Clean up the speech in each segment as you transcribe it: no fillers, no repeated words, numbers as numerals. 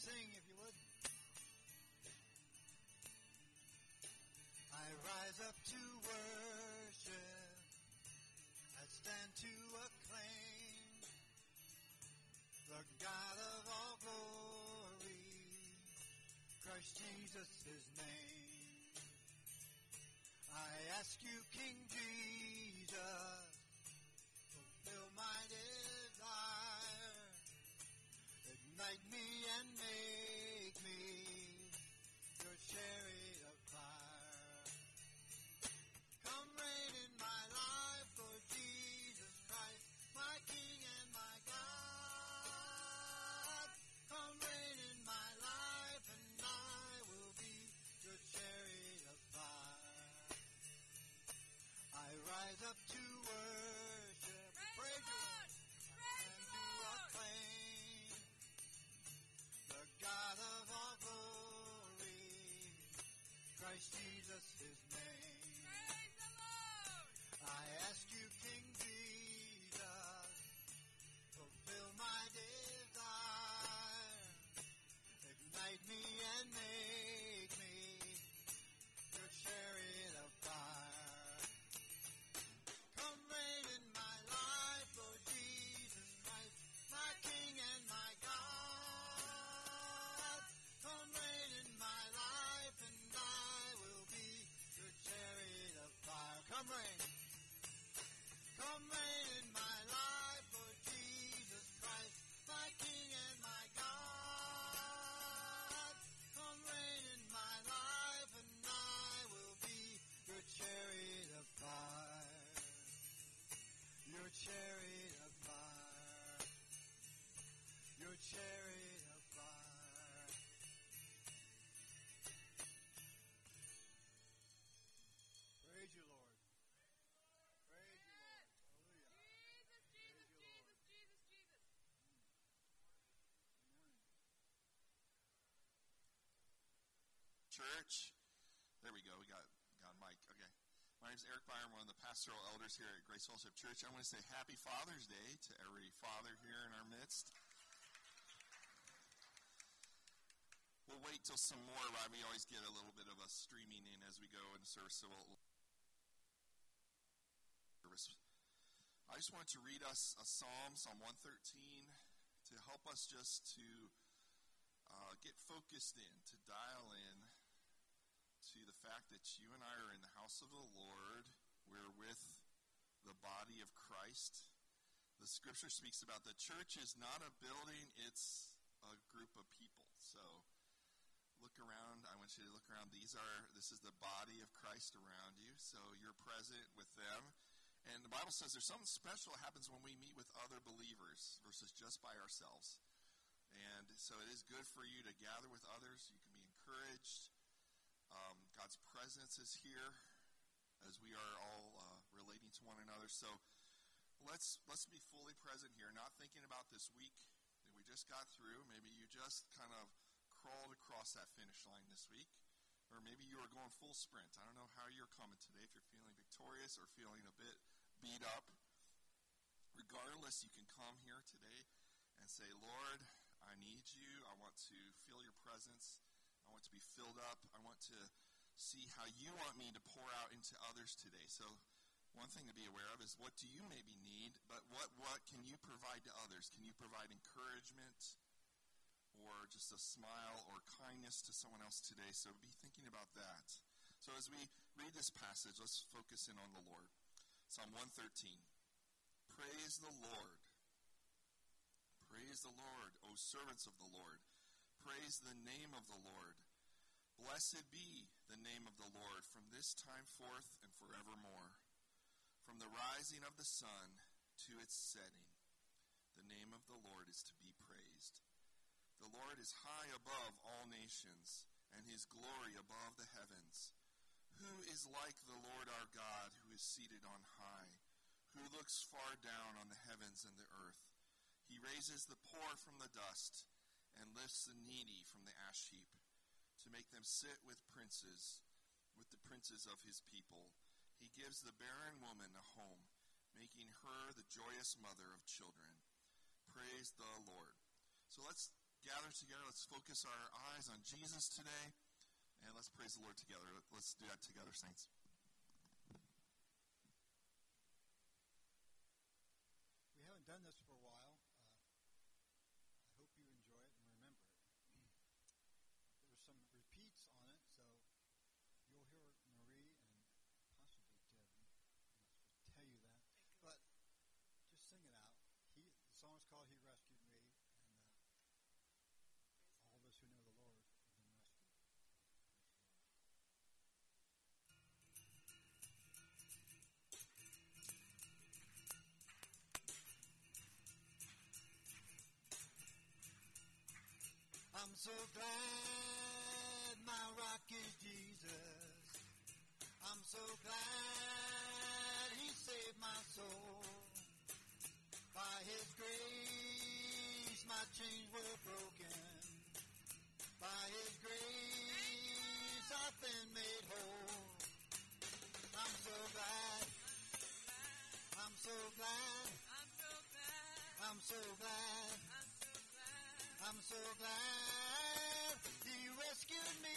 sing if you would. I rise up to worship. I stand to acclaim the God of all glory, Christ Jesus his name. I ask you, King Jesus, fulfill my desire. Ignite me and make me your chariot of fire. Come reign in my life, Lord Jesus Christ, my King and my God. Come reign in my life and I will be your chariot of fire. I rise up to worship, praise you, and to acclaim the God of all glory, Christ Jesus his name. Praise the Lord. I ask you, King Jesus, fulfill my desire. Ignite me and make me your chariot of fire. Come reign in my life, Lord Jesus Christ, my King and my God. Come reign in my life and I will be your chariot of fire. Come reign. Come reign in my life, Lord Jesus Christ, my King and my God. Come reign in my life and I will be your chariot of fire. Your chariot of fire. Your chariot of fire. Praise you, Lord. Praise you, Lord. Hallelujah. Jesus, Jesus, Jesus, Jesus, Jesus. Church. There we go. We got Mike. Okay. My name is Eric Byron, one of the pastoral elders here at Grace Fellowship Church. I want to say Happy Father's Day to every father here in our midst. We'll wait till some more, right? We always get a little bit of a streaming in as we go into service. So I just wanted to read us a Psalm 113, to help us just to get focused in, to dial in to the fact that you and I are in the house of the Lord. We're with the body of Christ. The scripture speaks about the church is not a building, it's a group of people. So look around. I want you to look around. This is the body of Christ around you. So you're present with them. And the Bible says there's something special that happens when we meet with other believers versus just by ourselves. And so it is good for you to gather with others. You can be encouraged. God's presence is here as we are all relating to one another. So let's be fully present here, not thinking about this week that we just got through. Maybe you just kind of crawled across that finish line this week. Or maybe you are going full sprint. I don't know how you're coming today, if you're feeling victorious or feeling a bit beat up. Regardless, you can come here today and say, Lord, I need you. I want to feel your presence. I want to be filled up. I want to see how you want me to pour out into others today. So one thing to be aware of is, what do you maybe need, but what can you provide to others? Can you provide encouragement or just a smile or kindness to someone else today? So be thinking about that. So as we read this passage, let's focus in on the Lord. Psalm 113. Praise the Lord. Praise the Lord, O servants of the Lord. Praise the name of the Lord. Blessed be the name of the Lord from this time forth and forevermore. From the rising of the sun to its setting, the name of the Lord is to be praised. The Lord is high above all nations, and his glory above the heavens. Who is like the Lord our God, who is seated on high, who looks far down on the heavens and the earth? He raises the poor from the dust and lifts the needy from the ash heap, to make them sit with the princes of his people. He gives the barren woman a home, making her the joyous mother of children. Praise the Lord. So let's gathered together, let's focus our eyes on Jesus today, and let's praise the Lord together. Let's do that together, saints. We haven't done this for a while. I hope you enjoy it and remember it. There's some repeats on it, so you'll hear Marie and possibly Debbie. I'm not supposed to tell you that, but just sing it out. The song is called "He Rescued Me," and all of us who know the Lord have been rescued. I'm so glad my rock is Jesus. I'm so glad he saved my soul. By his grace my chains were broken. By his grace I've been made whole. I'm so glad. I'm so glad. I'm so glad. I'm so glad he rescued me.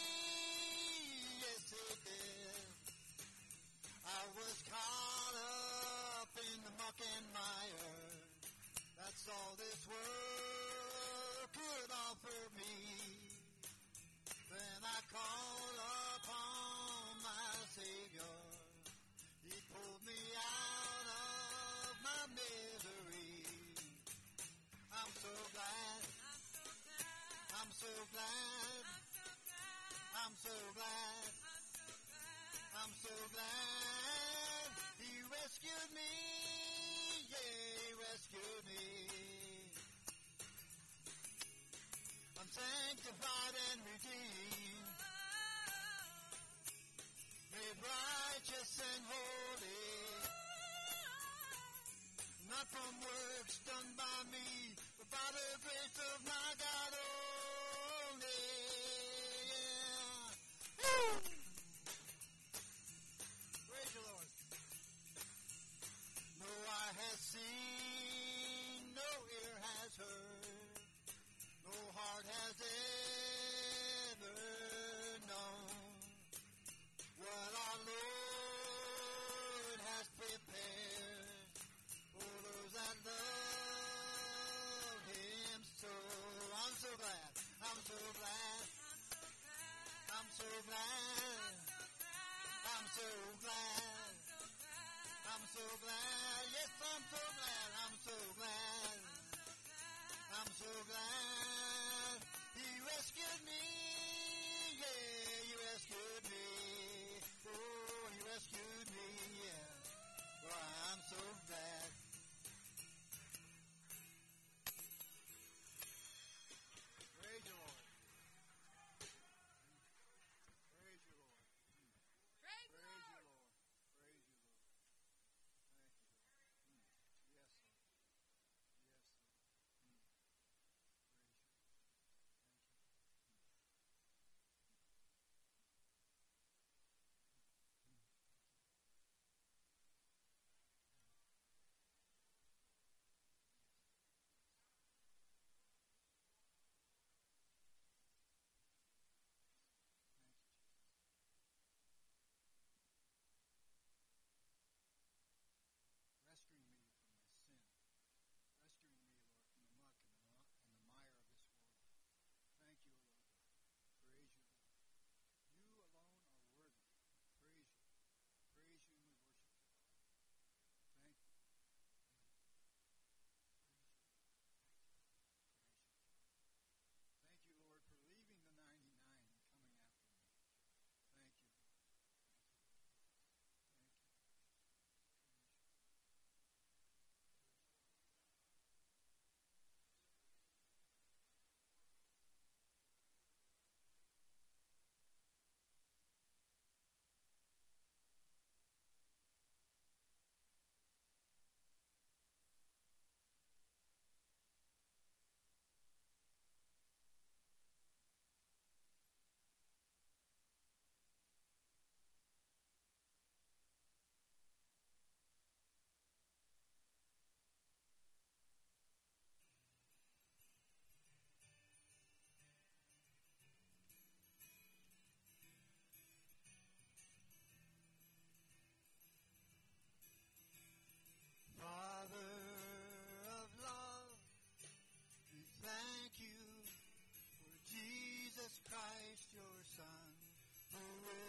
Yes, he did. I was caught up in the muck and mire. That's all this world could offer me. Then I called upon my Savior. He pulled me out of my misery. I'm so glad. I'm so glad. I'm so glad. I'm so glad he rescued me. Yeah, he rescued me. I'm sanctified and redeemed, made righteous and holy, not from works done by me, but by the grace of my God only. Yeah. Woo! Praise the Lord. No eye has seen, no ear has heard, no heart has ever known what our Lord has prepared for those that love him so. I'm so glad. I'm so glad. I'm so glad. I'm so glad. I'm so glad. Yes, I'm so glad. I'm so glad. I'm so glad he rescued me. Yeah, he rescued me. Oh, he rescued me. Yeah. Well, I'm so glad. Praise the Lord. Praise you, Lord. Praise the Praise you, Lord. Lord. Praise you, Lord. Thank you, Lord. Yes, Lord. Yes, Lord. Praise you. Thank you.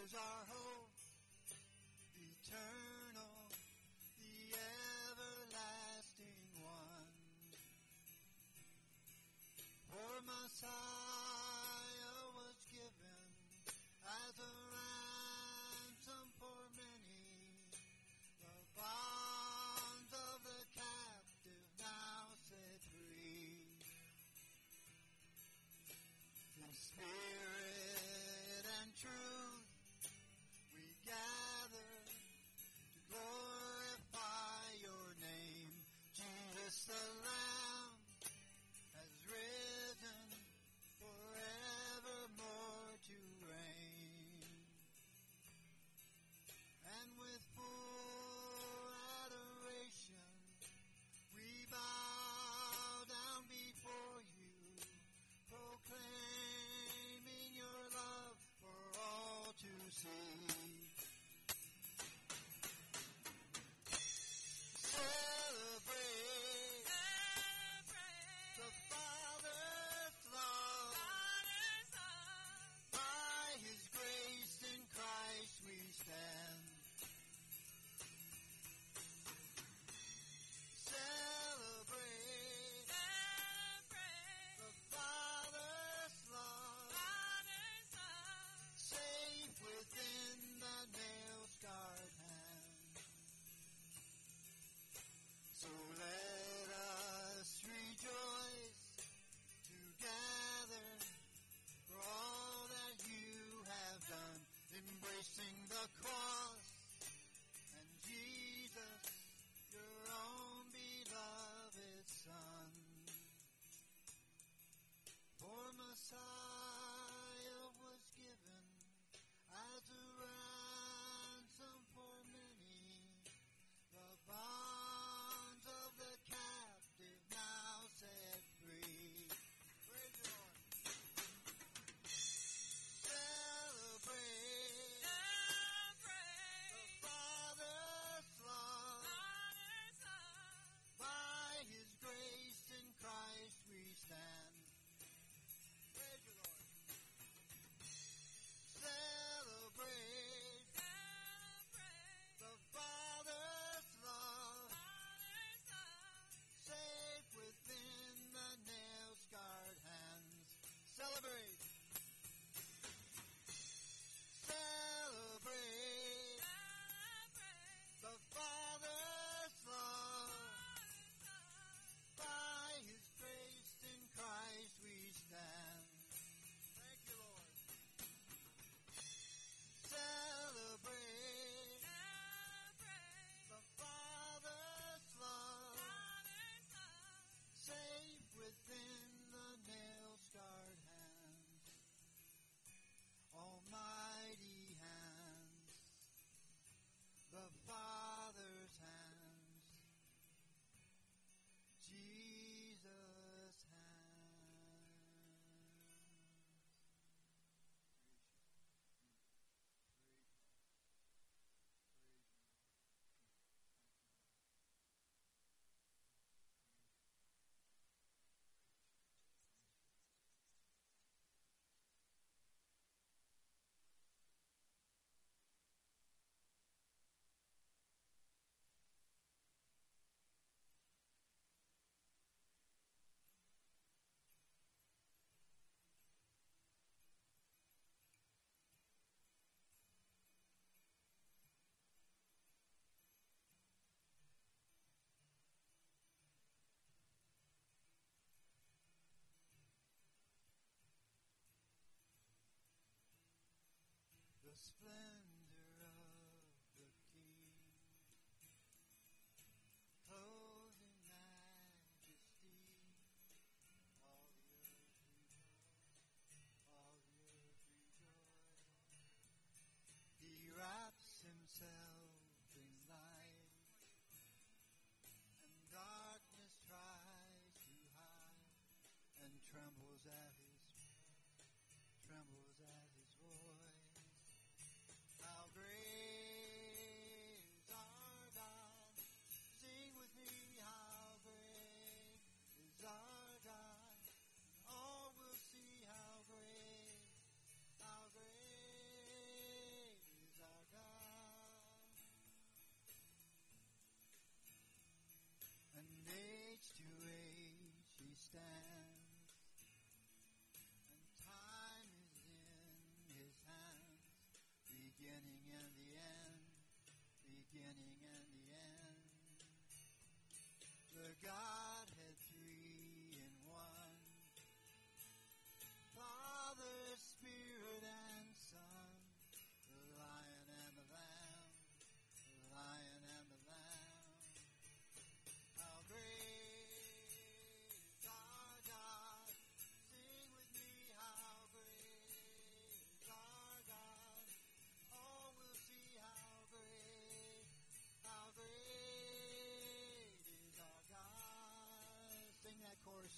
who's our hope, eternal, the everlasting one. For Messiah was given as a ransom for many. The bonds of the captive now set free. In spirit and truth we gather to glorify your name. Jesus the Lamb has risen forevermore to reign. And with full adoration we bow down before you, proclaiming your love for all to see. Celebrate the Father's love. By His grace in Christ we stand. Celebrate the Father's love. Safe within the nail-scarred hand. So let us rejoice together for all that you have done, embracing the cross and Jesus, your own beloved Son. For Messiah was given as a ransom for many. The bonds of the captive now set free. Praise the Lord. Celebrate the Father's love. By His grace in Christ we stand. Praise the Lord. Celebrate the Father's love. Safe within the nail-scarred hands. Celebrate. Celebrate the Father's love. By His grace in Christ we stand. Thank you, Lord. Celebrate the Father's love. Safe within the nail-scarred hands. Almighty hands. The Father's hands. Jesus' hands. The splendor of the King, clothed in majesty, all the earth rejoice, all the earth rejoice. He wraps Himself in light, and darkness tries to hide, and trembles at His voice.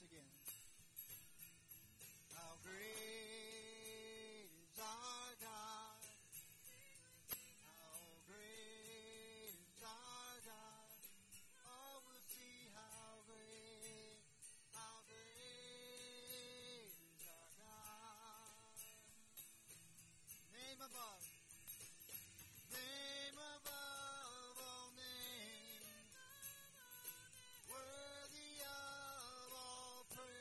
again. How great is our God. How great is our God. Oh, we'll see how great is our God. Name above. Name above all names. Worthy of all praise.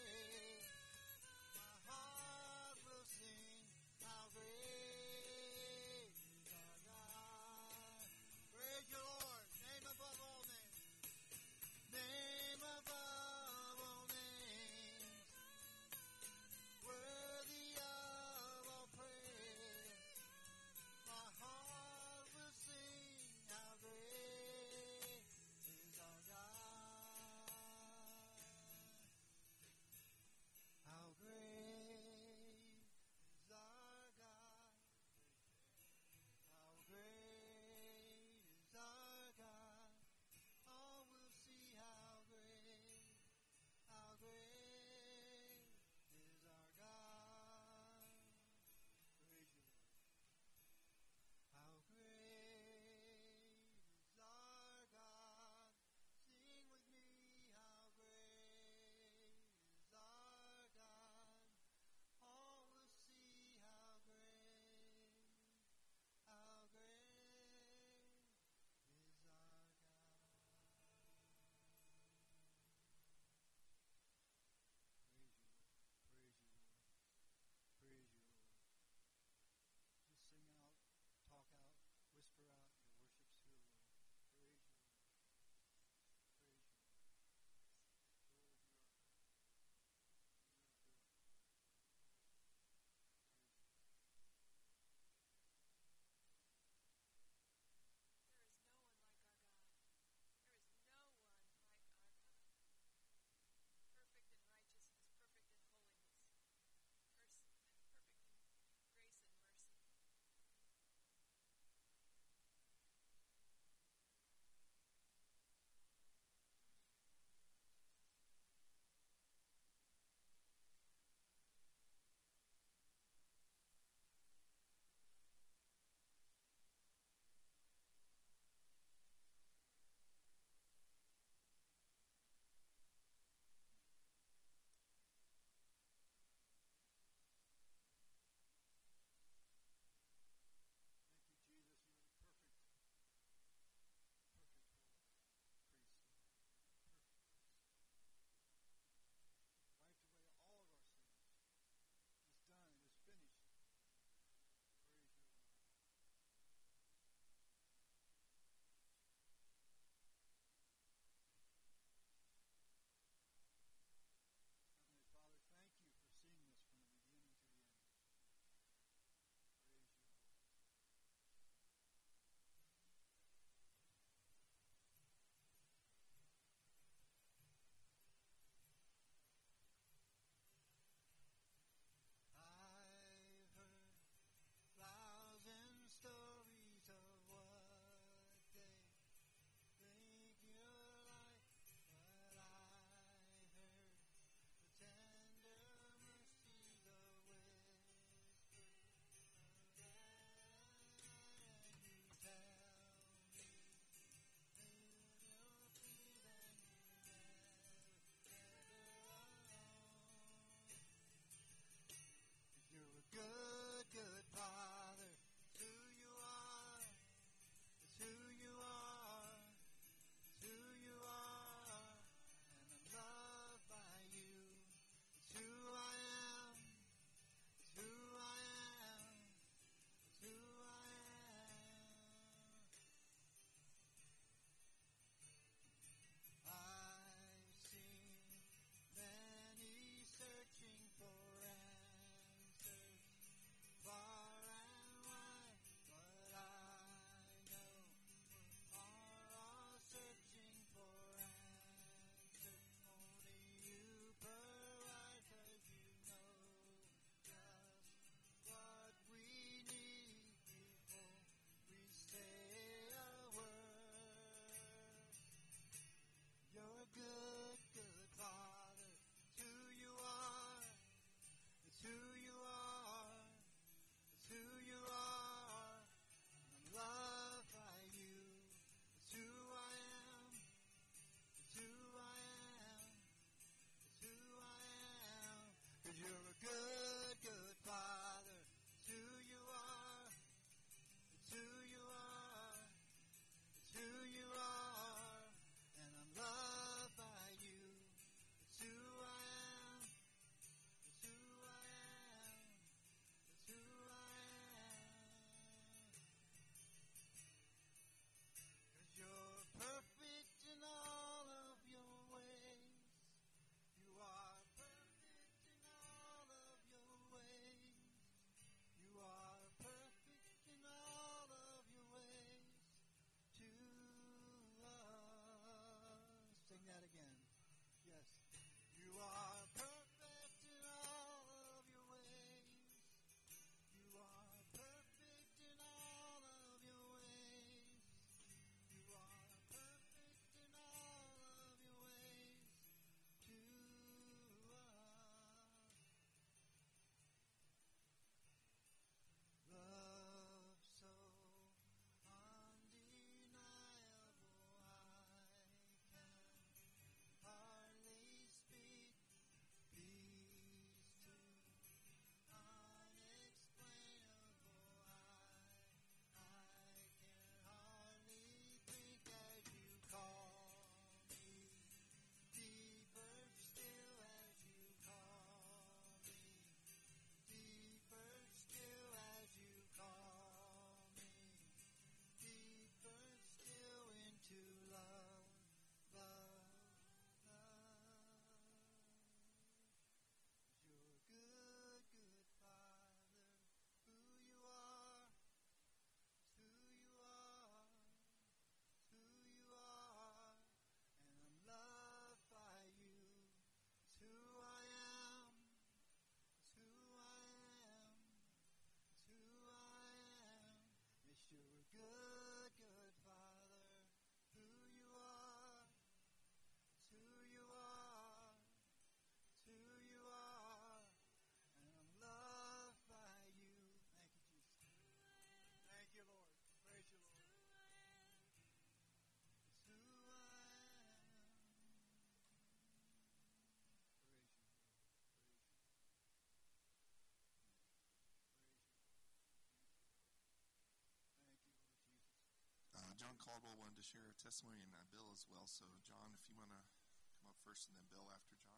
Caldwell wanted to share a testimony, and Bill as well. So, John, if you want to come up first, and then Bill after John.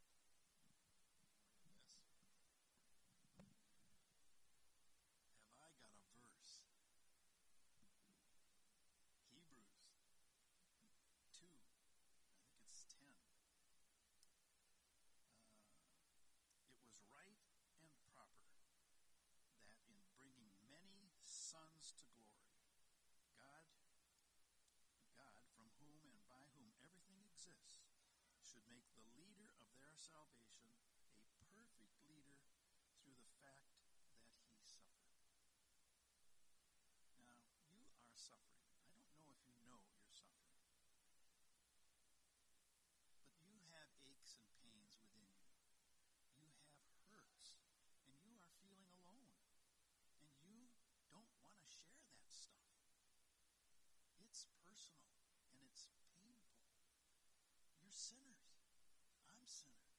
Have I got a verse? Hebrews 2, I think it's 10. It was right and proper that in bringing many sons to glory, God, from whom and by whom everything exists, should make the leader of their salvation a perfect leader through the fact that he suffered. Now, you are suffering. I don't know if you know you're suffering. But you have aches and pains within you. You have hurts, and you are feeling alone. And you don't want to share that stuff. It's personal, and it's painful. You're sinners. I'm sinner.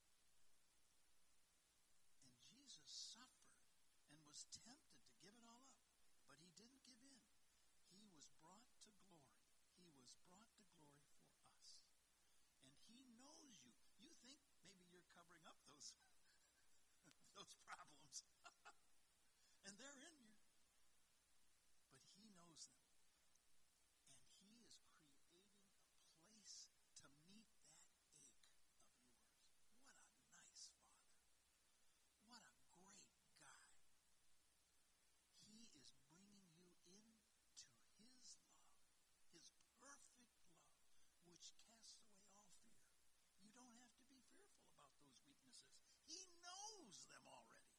And Jesus suffered and was tempted to give it all up. But he didn't give in. He was brought to glory. He was brought to glory for us. And he knows you. You think maybe you're covering up those those problems. And they're in you. But he knows them. And he is creating a place to meet that ache of yours. What a nice Father. What a great God. He is bringing you into his love, his perfect love, which casts away all fear. You don't have to be fearful about those weaknesses. He knows them already.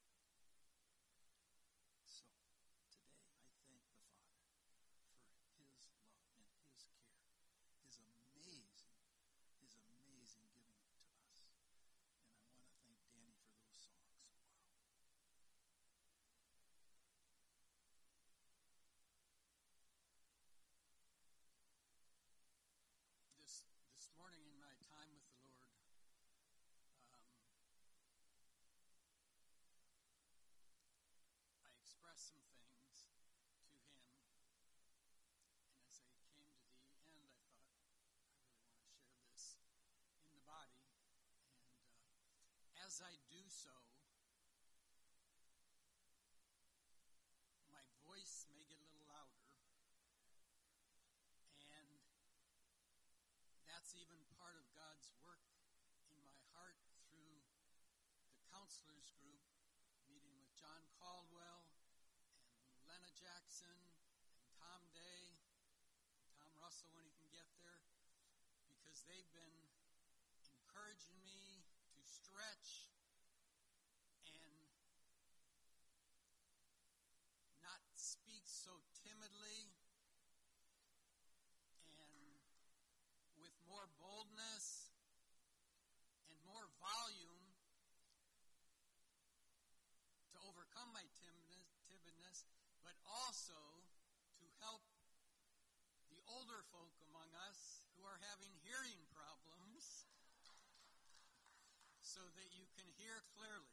So, today I thank the Father for his love and his care, his amazing giving to us. And I want to thank Danny for those songs. Wow. This morning in my time with the Lord, I expressed some things to him, and as I came to the end, I thought, I really want to share this in the body, and as I do so, my voice may get a little louder, and that's even part of God's work in my heart through the counselors group, meeting with John Caldwell and Lena Jackson and Tom Day, and Tom Russell when he can get there, because they've been encouraging me to stretch and not speak so timidly and with more boldness and more volume to overcome my timidness, but also to help the older folk among us who are having hearing problems so that you can hear clearly.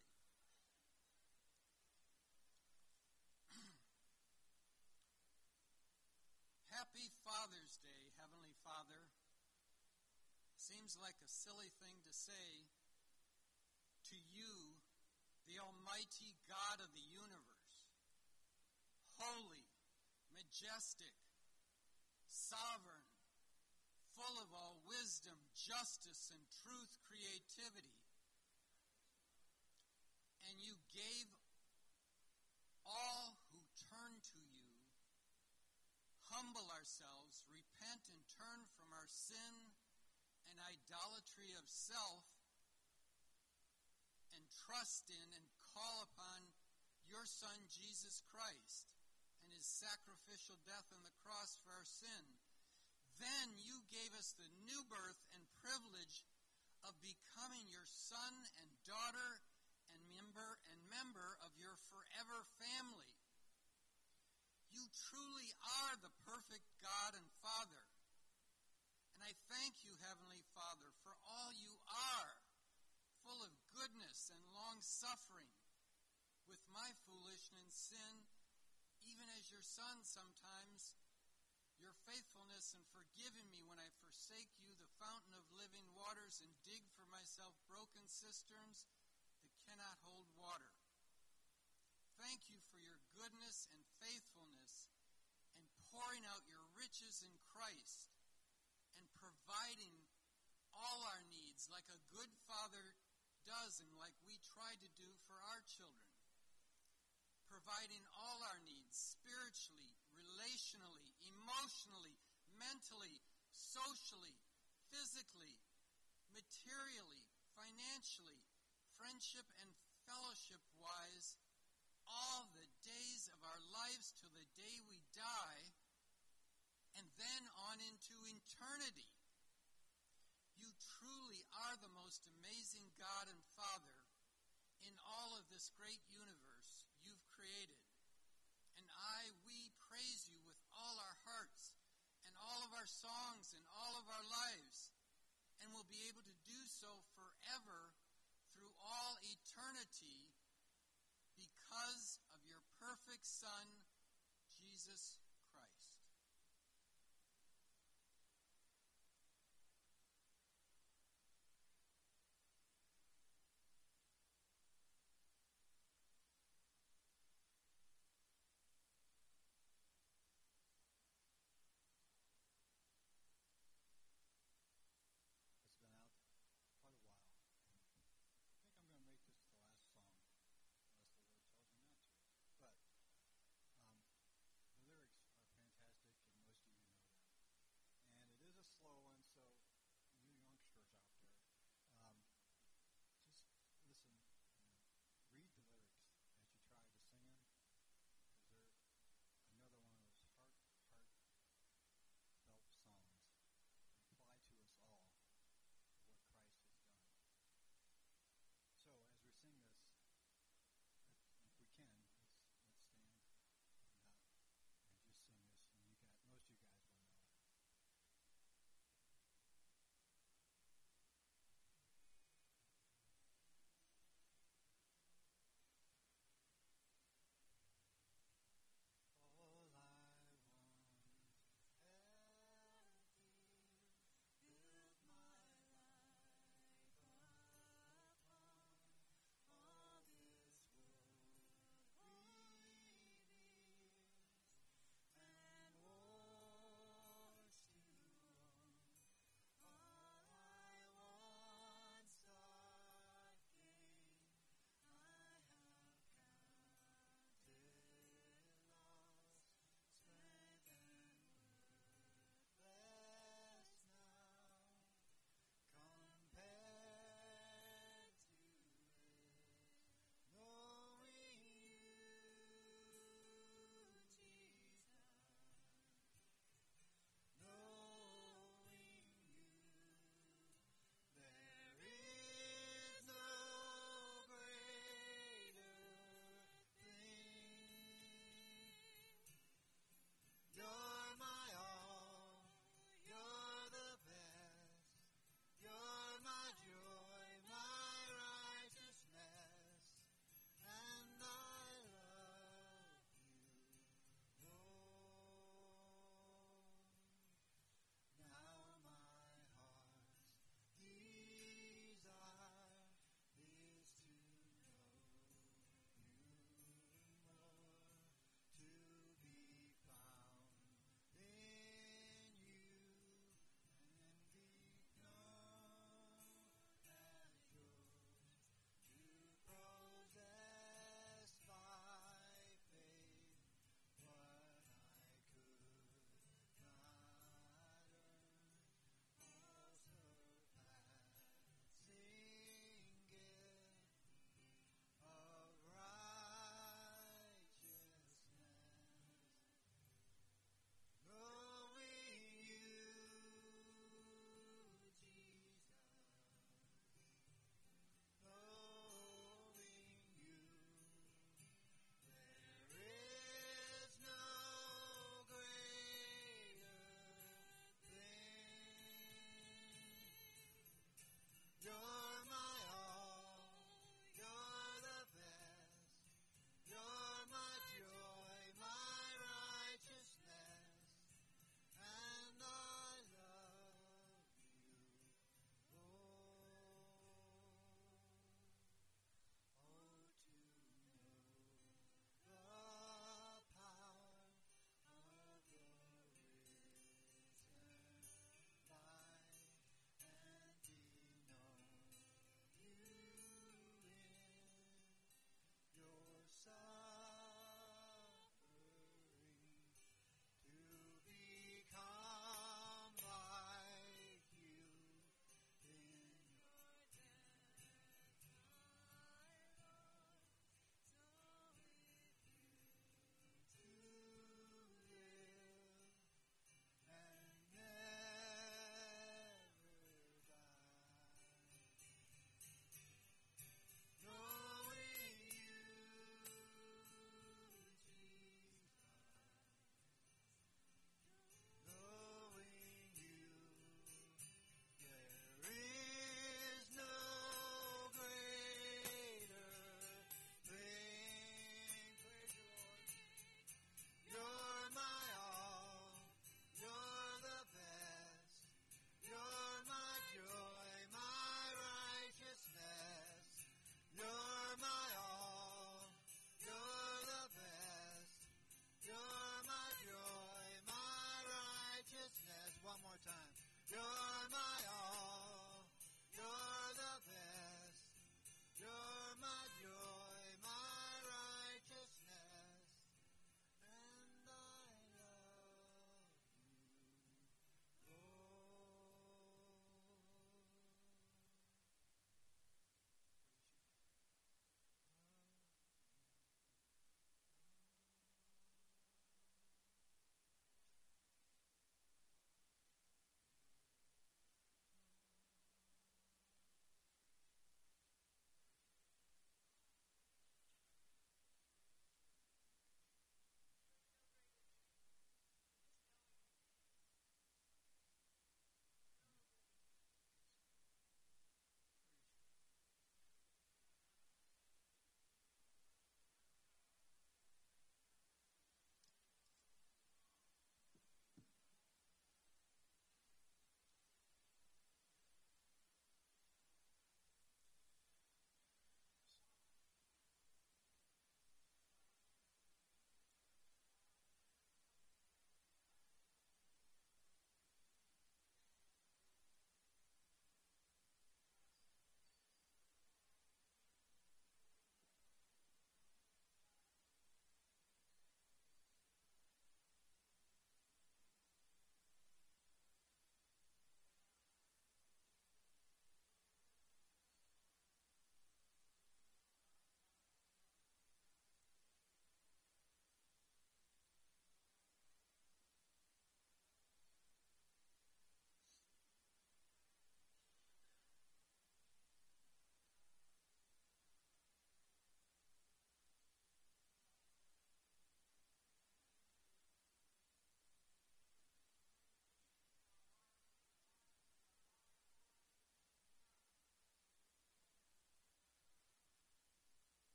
Happy Father's Day, Heavenly Father. Seems like a silly thing to say to you, the Almighty God of the universe, holy, majestic, sovereign, full of all wisdom, justice, and truth, creativity. And you gave all who turn to you, humble ourselves, repent and turn from our sin and idolatry of self, and trust in and call upon your Son, Jesus Christ, and his sacrificial death on the cross for our sin. Then you gave us the new birth and privilege of becoming your son and daughter and member of your forever family. You truly are the perfect God and Father. And I thank you, Heavenly Father, for all you are, full of goodness and long-suffering, with my foolishness and sin, even as your Son sometimes your faithfulness in forgiving me when I forsake you, the fountain of living waters, and dig for myself broken cisterns that cannot hold water. Thank you for your goodness and faithfulness and pouring out your riches in Christ and providing all our needs like a good father does and like we try to do for our children. Providing all our needs spiritually, relationally, emotionally, mentally, socially, physically, materially, financially, friendship and fellowship-wise, all the days of our lives till the day we die, and then on into eternity. You truly are the most amazing God and Father in all of this great universe you've created. And we praise you with all our hearts and all of our songs and all of our lives, and will be able to do so forever through all eternity because of your perfect Son, Jesus Christ. It's been out quite a while. I think I'm going to make this the last song, unless the Lord tells me not to. But the lyrics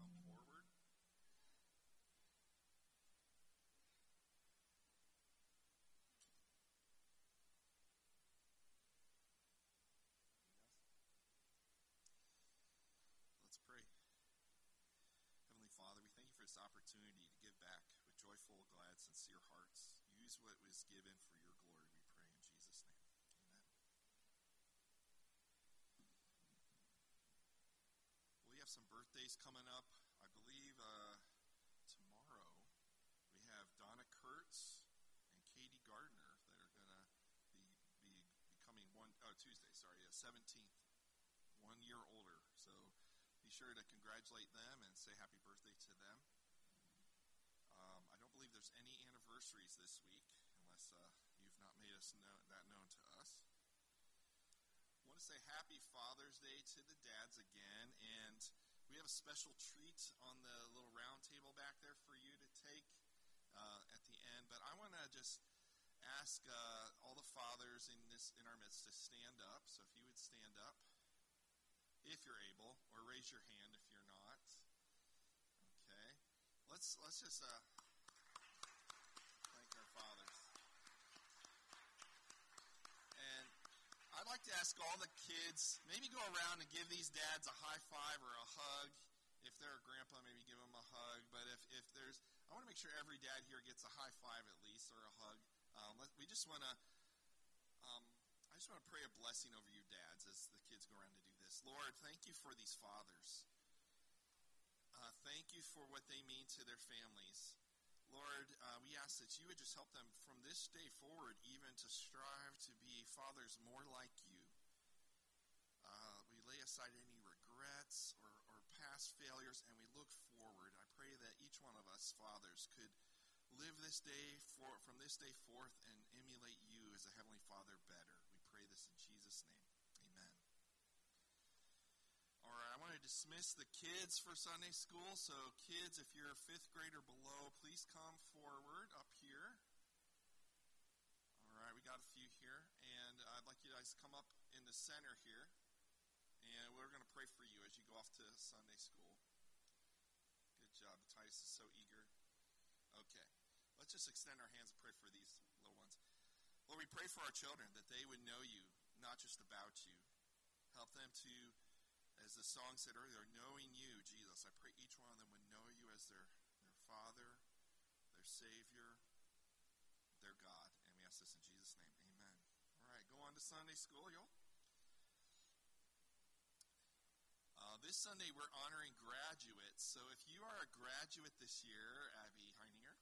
come forward. Let's pray. Heavenly Father, we thank you for this opportunity to give back with joyful, glad, sincere hearts. Use what was given for your glory, we pray in Jesus' name. Amen. We have some birthdays coming up. I believe tomorrow we have Donna Kurtz and Katie Gardner that are going to be becoming Tuesday, 17th, 1 year older. So be sure to congratulate them and say happy birthday to them. I don't believe there's any anniversaries this week, unless you've not made us known to us. I want to say happy Father's Day to the dads again, and we have a special treat on the little round table back there for you to take at the end. But I want to just ask all the fathers in our midst to stand up. So if you would stand up, if you're able, or raise your hand if you're not. Okay, let's just thank our fathers. And I'd like to ask all the kids, maybe go around and give these dads a high five or a hug. If they're a grandpa, maybe give them a hug. But if there's, I want to make sure every dad here gets a high five at least, or a hug. We just want to, I just want to pray a blessing over you dads as the kids go around to do this. Lord, thank you for these fathers. Thank you for what they mean to their families. Lord, we ask that you would just help them from this day forward even to strive to be fathers more like you. We lay aside any regrets or past failures, and we look forward. I pray that each one of us fathers could live this day from this day forth and emulate you as a Heavenly Father better. We pray this in Jesus' name. Amen. All right, I want to dismiss the kids for Sunday school. So kids, if you're 5th grade or below, please come forward up here. All right, we got a few here. And I'd like you guys to come up in the center here. And we're going to pray for you as you go off to Sunday school. Good job. Titus is so eager. Okay. Let's just extend our hands and pray for these little ones. Lord, we pray for our children that they would know you, not just about you. Help them to, as the song said earlier, knowing you, Jesus. I pray each one of them would know you as their Father, their Savior, their God. And we ask this in Jesus' name. Amen. All right, go on to Sunday school, y'all. This Sunday, we're honoring graduates. So if you are a graduate this year, Abby Heininger.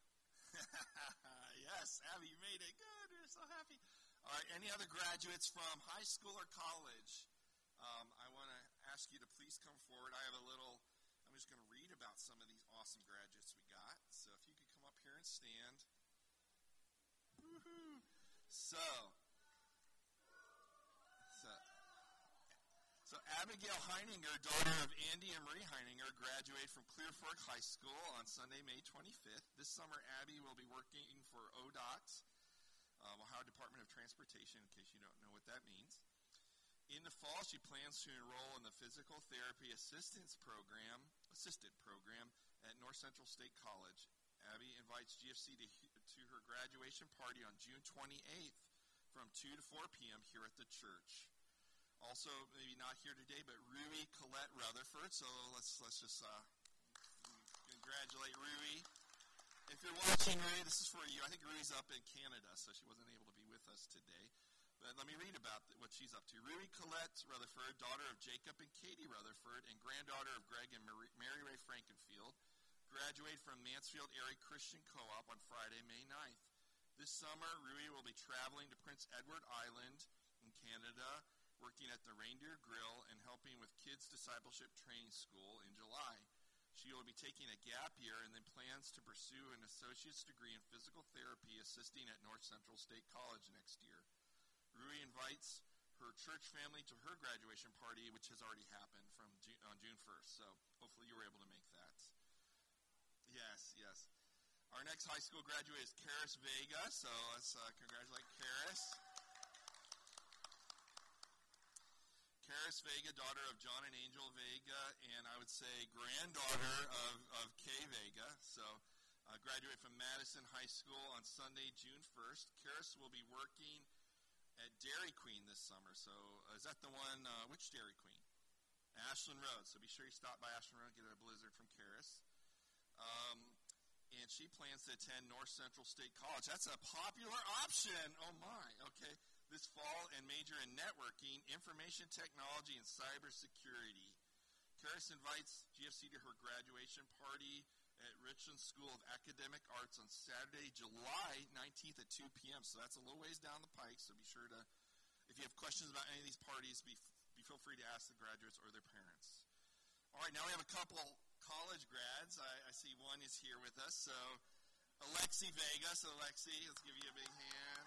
Yes, Abby, you made it. Good, we're so happy. All right, any other graduates from high school or college? I want to ask you to please come forward. I'm just going to read about some of these awesome graduates we got. So if you could come up here and stand. Woohoo! So Abigail Heininger, daughter of Andy and Marie Heininger, graduated from Clear Fork High School on Sunday, May 25th. This summer, Abby will be working for ODOT, Ohio Department of Transportation, in case you don't know what that means. In the fall, she plans to enroll in the Physical Therapy Assisted Program at North Central State College. Abby invites GFC to her graduation party on June 28th from 2 to 4 p.m. here at the church. Also, maybe not here today, but Rui Colette Rutherford. So let's just congratulate Rui. If you're watching, Rui, this is for you. I think Rui's up in Canada, so she wasn't able to be with us today. But let me read about what she's up to. Rui Colette Rutherford, daughter of Jacob and Katie Rutherford, and granddaughter of Greg and Mary Ray Frankenfield, graduated from Mansfield Area Christian Co-op on Friday, May 9th. This summer, Rui will be traveling to Prince Edward Island in Canada, working at the Reindeer Grill and helping with Kids Discipleship Training School in July. She will be taking a gap year and then plans to pursue an associate's degree in physical therapy assisting at North Central State College next year. Rui invites her church family to her graduation party, which has already happened on June 1st. So hopefully you were able to make that. Yes. Our next high school graduate is Karis Vega, so let's congratulate Karis. Karis Vega, daughter of John and Angel Vega, and I would say granddaughter of Kay Vega. So graduated from Madison High School on Sunday, June 1st. Karis will be working at Dairy Queen this summer. So is that the one, which Dairy Queen? Ashland Road. So be sure you stop by Ashland Road and get a blizzard from Karis. And she plans to attend North Central State College. That's a popular option. Oh, my. Okay. This fall and major in networking, information technology, and cybersecurity. Karis invites GFC to her graduation party at Richland School of Academic Arts on Saturday, July 19th at 2 p.m. So that's a little ways down the pike. So be sure to, if you have questions about any of these parties, feel free to ask the graduates or their parents. All right, now we have a couple college grads. I see one is here with us. So Alexi Vega. So Alexi, let's give you a big hand.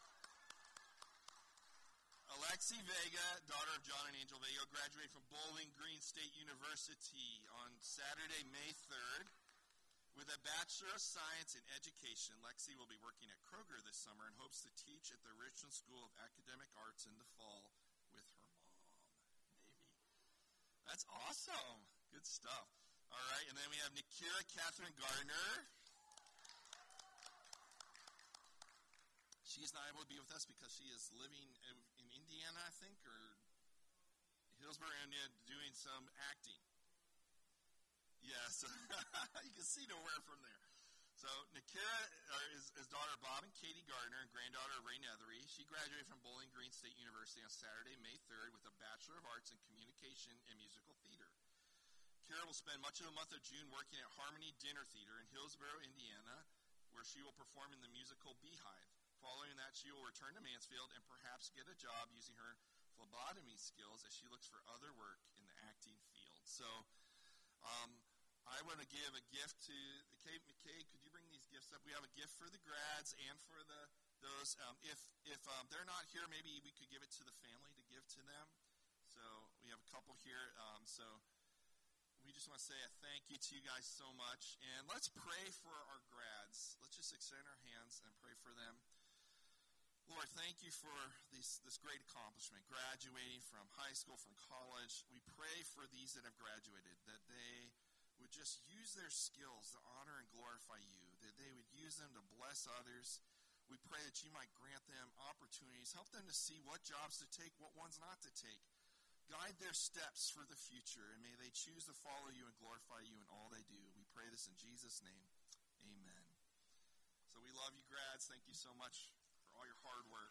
Alexi Vega, daughter of John and Angel Vega, graduated from Bowling Green State University on Saturday, May 3rd. With a Bachelor of Science in Education, Lexi will be working at Kroger this summer and hopes to teach at the Richland School of Academic Arts in the fall with her mom, maybe. That's awesome. Good stuff. All right, and then we have Nikira Catherine Gardner. She's not able to be with us because she is living in Indiana, I think, or Hillsborough, Indiana, doing some acting. Yes, you can see nowhere from there. So Nikira is daughter Bob and Katie Gardner and granddaughter Ray Nethery. She graduated from Bowling Green State University on Saturday, May 3rd with a Bachelor of Arts in Communication and Musical Theater. Kira will spend much of the month of June working at Harmony Dinner Theater in Hillsborough, Indiana, where she will perform in the musical Beehive. Following that, she will return to Mansfield and perhaps get a job using her phlebotomy skills as she looks for other work in the acting field. So I want to give a gift to McKay, could you bring these gifts up? We have a gift for the grads and for those. If they're not here, maybe we could give it to the family to give to them. So we have a couple here. So we just want to say a thank you to you guys so much. And let's pray for our grads. Let's just extend our hands and pray for them. Lord, thank you for this great accomplishment, graduating from high school, from college. We pray for these that have graduated, that they would just use their skills to honor and glorify you, that they would use them to bless others. We pray that you might grant them opportunities, help them to see what jobs to take, what ones not to take. Guide their steps for the future, and may they choose to follow you and glorify you in all they do. We pray this in Jesus' name. Amen. So we love you, grads. Thank you so much for all your hard work.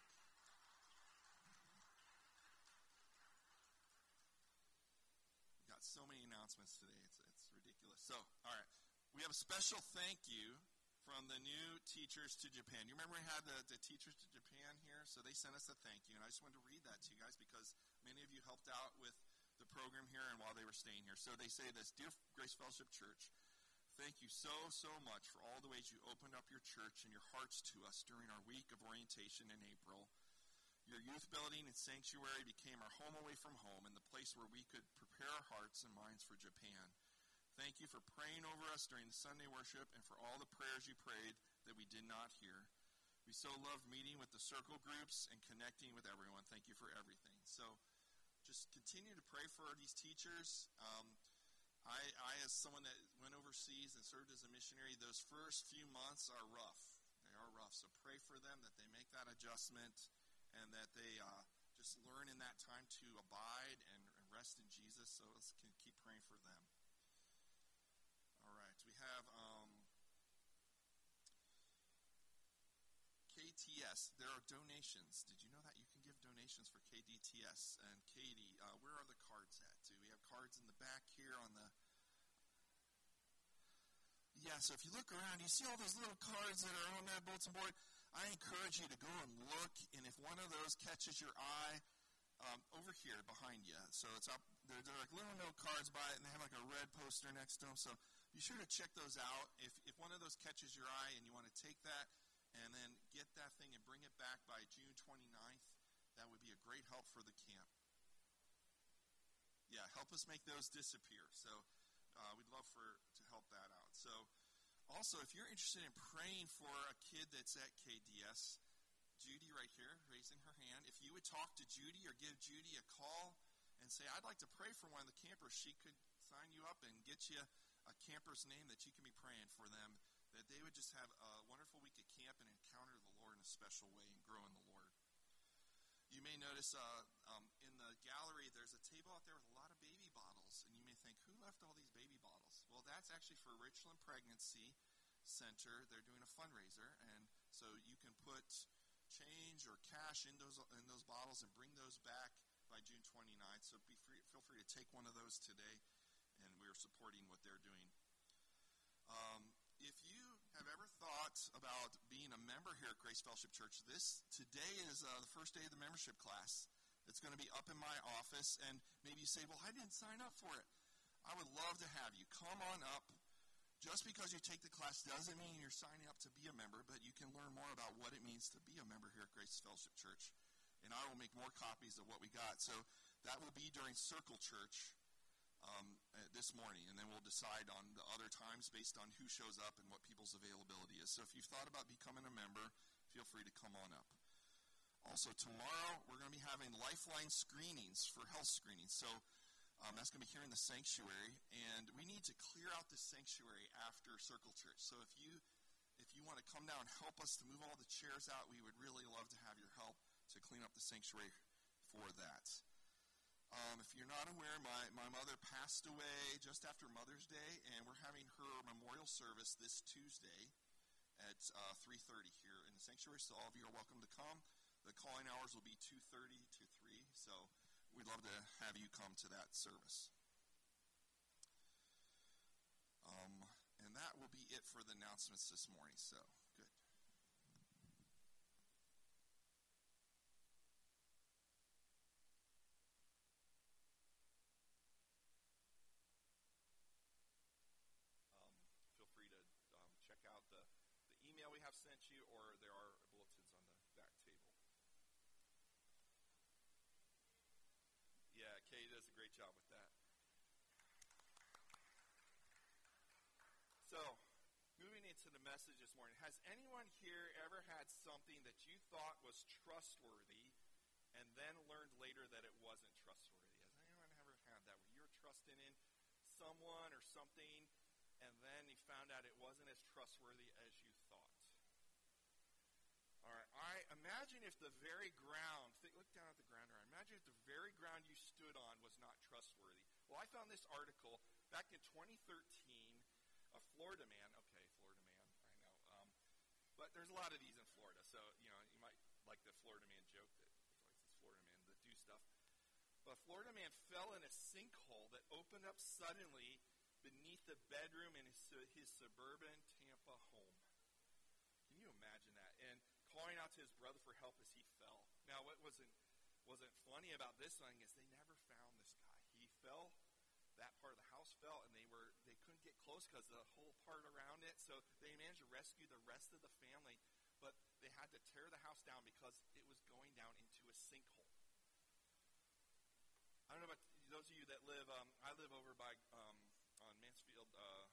We got so many announcements today. It's ridiculous. So, all right. We have a special thank you from the new Teachers to Japan. You remember we had the Teachers to Japan here? So they sent us a thank you, and I just wanted to read that to you guys because many of you helped out with the program here and while they were staying here. So they say this: Dear Grace Fellowship Church, thank you so much for all the ways you opened up your church and your hearts to us during our week of orientation in April. Your youth building and sanctuary became our home away from home and the place where we could prepare our hearts and minds for Japan. Thank you for praying over us during the Sunday worship and for all the prayers you prayed that we did not hear. We so loved meeting with the circle groups and connecting with everyone. Thank you for everything. So just continue to pray for these teachers. I, as someone that went overseas and served as a missionary, those first few months are rough. They are rough. So pray for them that they make that adjustment and that they just learn in that time to abide and rest in Jesus. So let's keep praying for them. All right. We have KTS. There are donations. Did you know that? You can give donations for KDTS. And Katie, where are the cards at? Do we have cards in the back here on the... Yeah, so if you look around, you see all those little cards that are on that bulletin board. I encourage you to go and look, and if one of those catches your eye, over here behind you. So it's up, they're like little note cards by it, and they have like a red poster next to them. So be sure to check those out. If one of those catches your eye and you want to take that and then get that thing and bring it back by June 29th, that would be a great help for the camp. Yeah, help us make those disappear. So we'd love to help that out. So also, if you're interested in praying for a kid that's at KDS, Judy right here raising her hand. If you would talk to Judy or give Judy a call and say, I'd like to pray for one of the campers, she could sign you up and get you a camper's name that you can be praying for them, that they would just have a wonderful week at camp and encounter the Lord in a special way and grow in the Lord. You may notice in the gallery there's a table out there with a lot of baby bottles, and you may think, who left all these baby bottles? Well, that's actually for Richland Pregnancy Center. They're doing a fundraiser, and so you can put change or cash in those bottles and bring those back by June 29th. So feel free to take one of those today, and we're supporting what they're doing. If you have ever thought about being a member here at Grace Fellowship Church, today is the first day of the membership class. It's going to be up in my office, and maybe you say, well, I didn't sign up for it. I would love to have you. Come on up. Just because you take the class doesn't mean you're signing up to be a member, but you can learn more about what it means to be a member here at Grace Fellowship Church. And I will make more copies of what we got. So that will be during Circle Church this morning, and then we'll decide on the other times based on who shows up and what people's availability is. So if you've thought about becoming a member, feel free to come on up. Also, tomorrow we're going to be having Lifeline screenings for health screenings. So that's going to be here in the sanctuary, and we need to clear out the sanctuary after Circle Church. So if you want to come down and help us to move all the chairs out, we would really love to have your help to clean up the sanctuary for that. If you're not aware, my mother passed away just after Mother's Day, and we're having her memorial service this Tuesday at 3:30 here in the sanctuary, so all of you are welcome to come. The calling hours will be 2:30 to 3, so we'd love to have you come to that service. And that will be it for the announcements this morning, so good. Feel free to check out the email we have sent you, or there are bulletins on the back table. Yeah, Kay does a great job with that. So, moving into the message this morning, has anyone here ever had something that you thought was trustworthy and then learned later that it wasn't trustworthy? Has anyone ever had that, where you were trusting in someone or something, and then you found out it wasn't as trustworthy as you thought? All right, I imagine if the very ground, look down at the ground here, imagine if the very ground you stood on was not trustworthy. Well, I found this article back in 2013, a Florida man, I know, but there's a lot of these in Florida, so, you might like the Florida man joke that there's like these Florida men that do stuff. But a Florida man fell in a sinkhole that opened up suddenly beneath the bedroom in his suburban Tampa home. Can you imagine that? And calling out to his brother for help as he fell. Now, what wasn't funny about this one is they never found this guy. He fell, that part of the house fell, and they couldn't get close because the whole part around it. So they managed to rescue the rest of the family, but they had to tear the house down because it was going down into a sinkhole. I don't know about those of you that live. I live over by on Mansfield.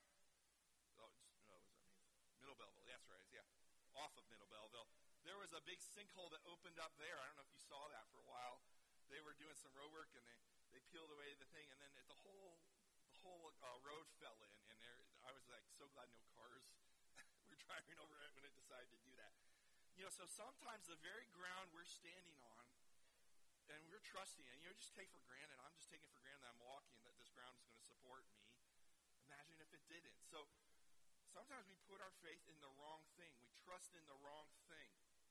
Middle Belleville. That's right. Yeah, off of Middle Belleville. There was a big sinkhole that opened up there. I don't know if you saw that for a while. They were doing some road work, and they peeled away the thing, and then the whole road fell in. And I was like so glad no cars were driving over it when it decided to do that. So sometimes the very ground we're standing on, and we're trusting, and just take for granted. I'm just taking for granted that I'm walking, that this ground is going to support me. Imagine if it didn't. So sometimes we put our faith in the wrong thing. We trust in the wrong thing.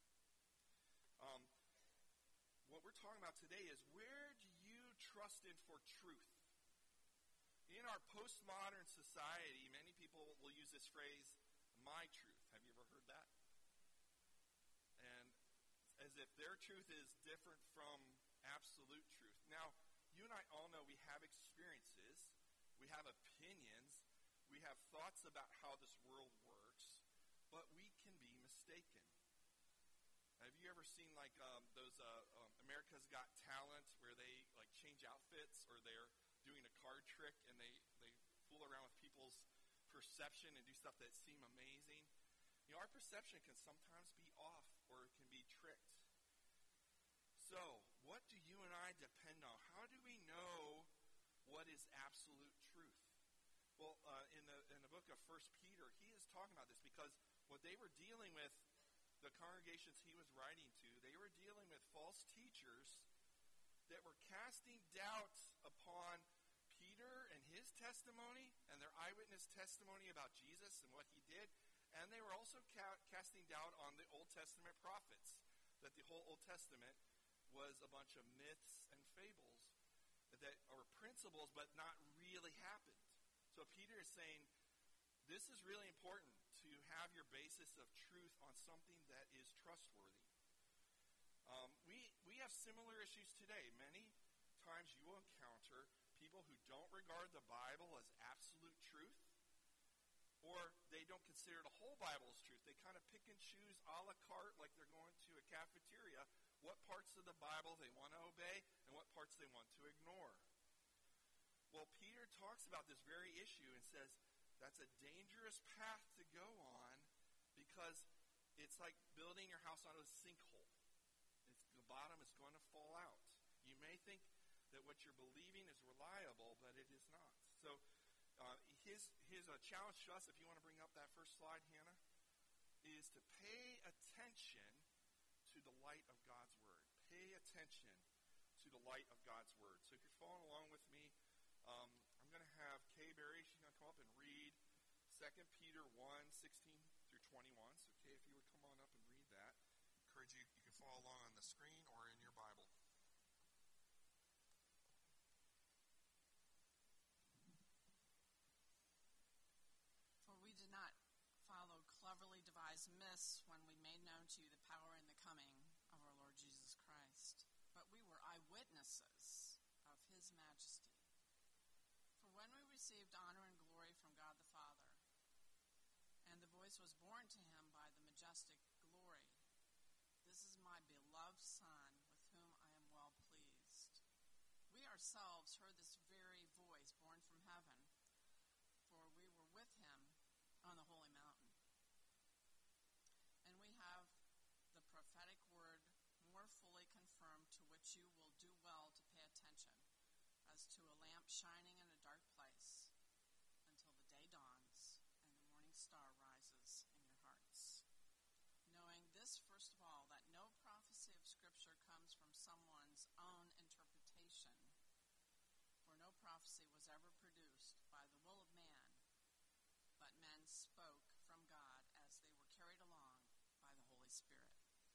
What we're talking about today is, where do you trust in for truth? In our postmodern society, many people will use this phrase, my truth. Have you ever heard that? And as if their truth is different from absolute truth. Now, you and I all know we have experiences, we have opinions, we have thoughts about how this world works, but we can be mistaken. Have you ever seen like those America's Got Talent, where they like change outfits, or they're doing a card trick and they fool around with people's perception and do stuff that seem amazing? Our perception can sometimes be off, or it can be tricked. So, what do you and I depend on? How do we know what is absolute truth? Well, in the book of 1 Peter, he is talking about this because what they were dealing with, the congregations he was writing to, they were dealing with false teachers that were casting doubts upon Peter and his testimony and their eyewitness testimony about Jesus and what he did. And they were also casting doubt on the Old Testament prophets, that the whole Old Testament was a bunch of myths and fables that are principles but not really happened. So Peter is saying, this is really important to have your basis of truth on something that is trustworthy. We have similar issues today. Many times you will encounter people who don't regard the Bible as absolute truth, or they don't consider the whole Bible as truth. They kind of pick and choose a la carte, like they're going to a cafeteria, what parts of the Bible they want to obey and what parts they want to ignore. Well, Peter talks about this very issue and says that's a dangerous path to go on because it's like building your house on a sinkhole. The bottom is going to fall out. You may think that what you're believing is reliable, but it is not. So his challenge to us, if you want to bring up that first slide, Hannah, is to pay attention to the light of God's Word. Pay attention to the light of God's Word. So if you're following along with me, I'm going to have Kay Berry. She's going to come up and read 2 Peter 1:16 through 21. So Kay, if you would come on up and read that. I encourage you, you can follow along on the screen or in your Bible. For we did not follow cleverly devised myths when we made known to you the power and the coming of our Lord Jesus Christ, but we were eyewitnesses of his majesty. For when we received honor and glory from God the Father, and the voice was borne to him by the majestic glory, "This is my beloved Son, with whom I am well pleased." We ourselves heard this very voice borne from heaven, for we were with him on the holy mountain. And we have the prophetic word more fully confirmed, to which you will do well to pay attention, as to a lamp shining in a dark place, until the day dawns and the morning star rises in your hearts. Knowing this, first of all, that no prophecy of Scripture comes from someone's own interpretation, for no prophecy was ever produced by the will of man, but men spoke from God as they were carried along by the Holy Spirit.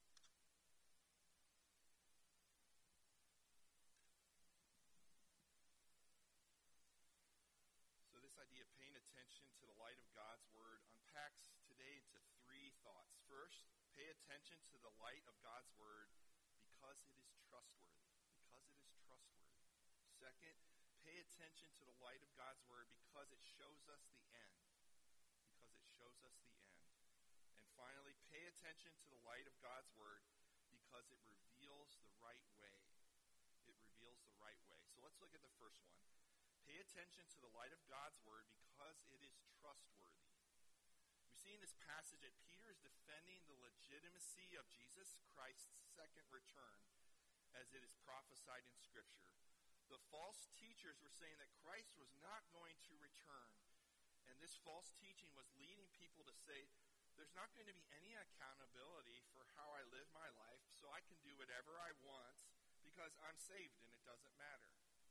So this idea of paying attention to the light of God's Word unpacks today into three thoughts. First, pay attention to the light of God's Word because it is trustworthy. Because it is trustworthy. Second, pay attention to the light of God's Word because it shows us the end. Because it shows us the end. And finally, pay attention to the light of God's Word because it reveals the right way. It reveals the right way. So let's look at the first one. Pay attention to the light of God's Word because it is trustworthy. We see in this passage that Peter is defending the legitimacy of Jesus Christ's second return as it is prophesied in Scripture. The false teachers were saying that Christ was not going to return. And this false teaching was leading people to say, there's not going to be any accountability for how I live my life, so I can do whatever I want because I'm saved and it doesn't matter.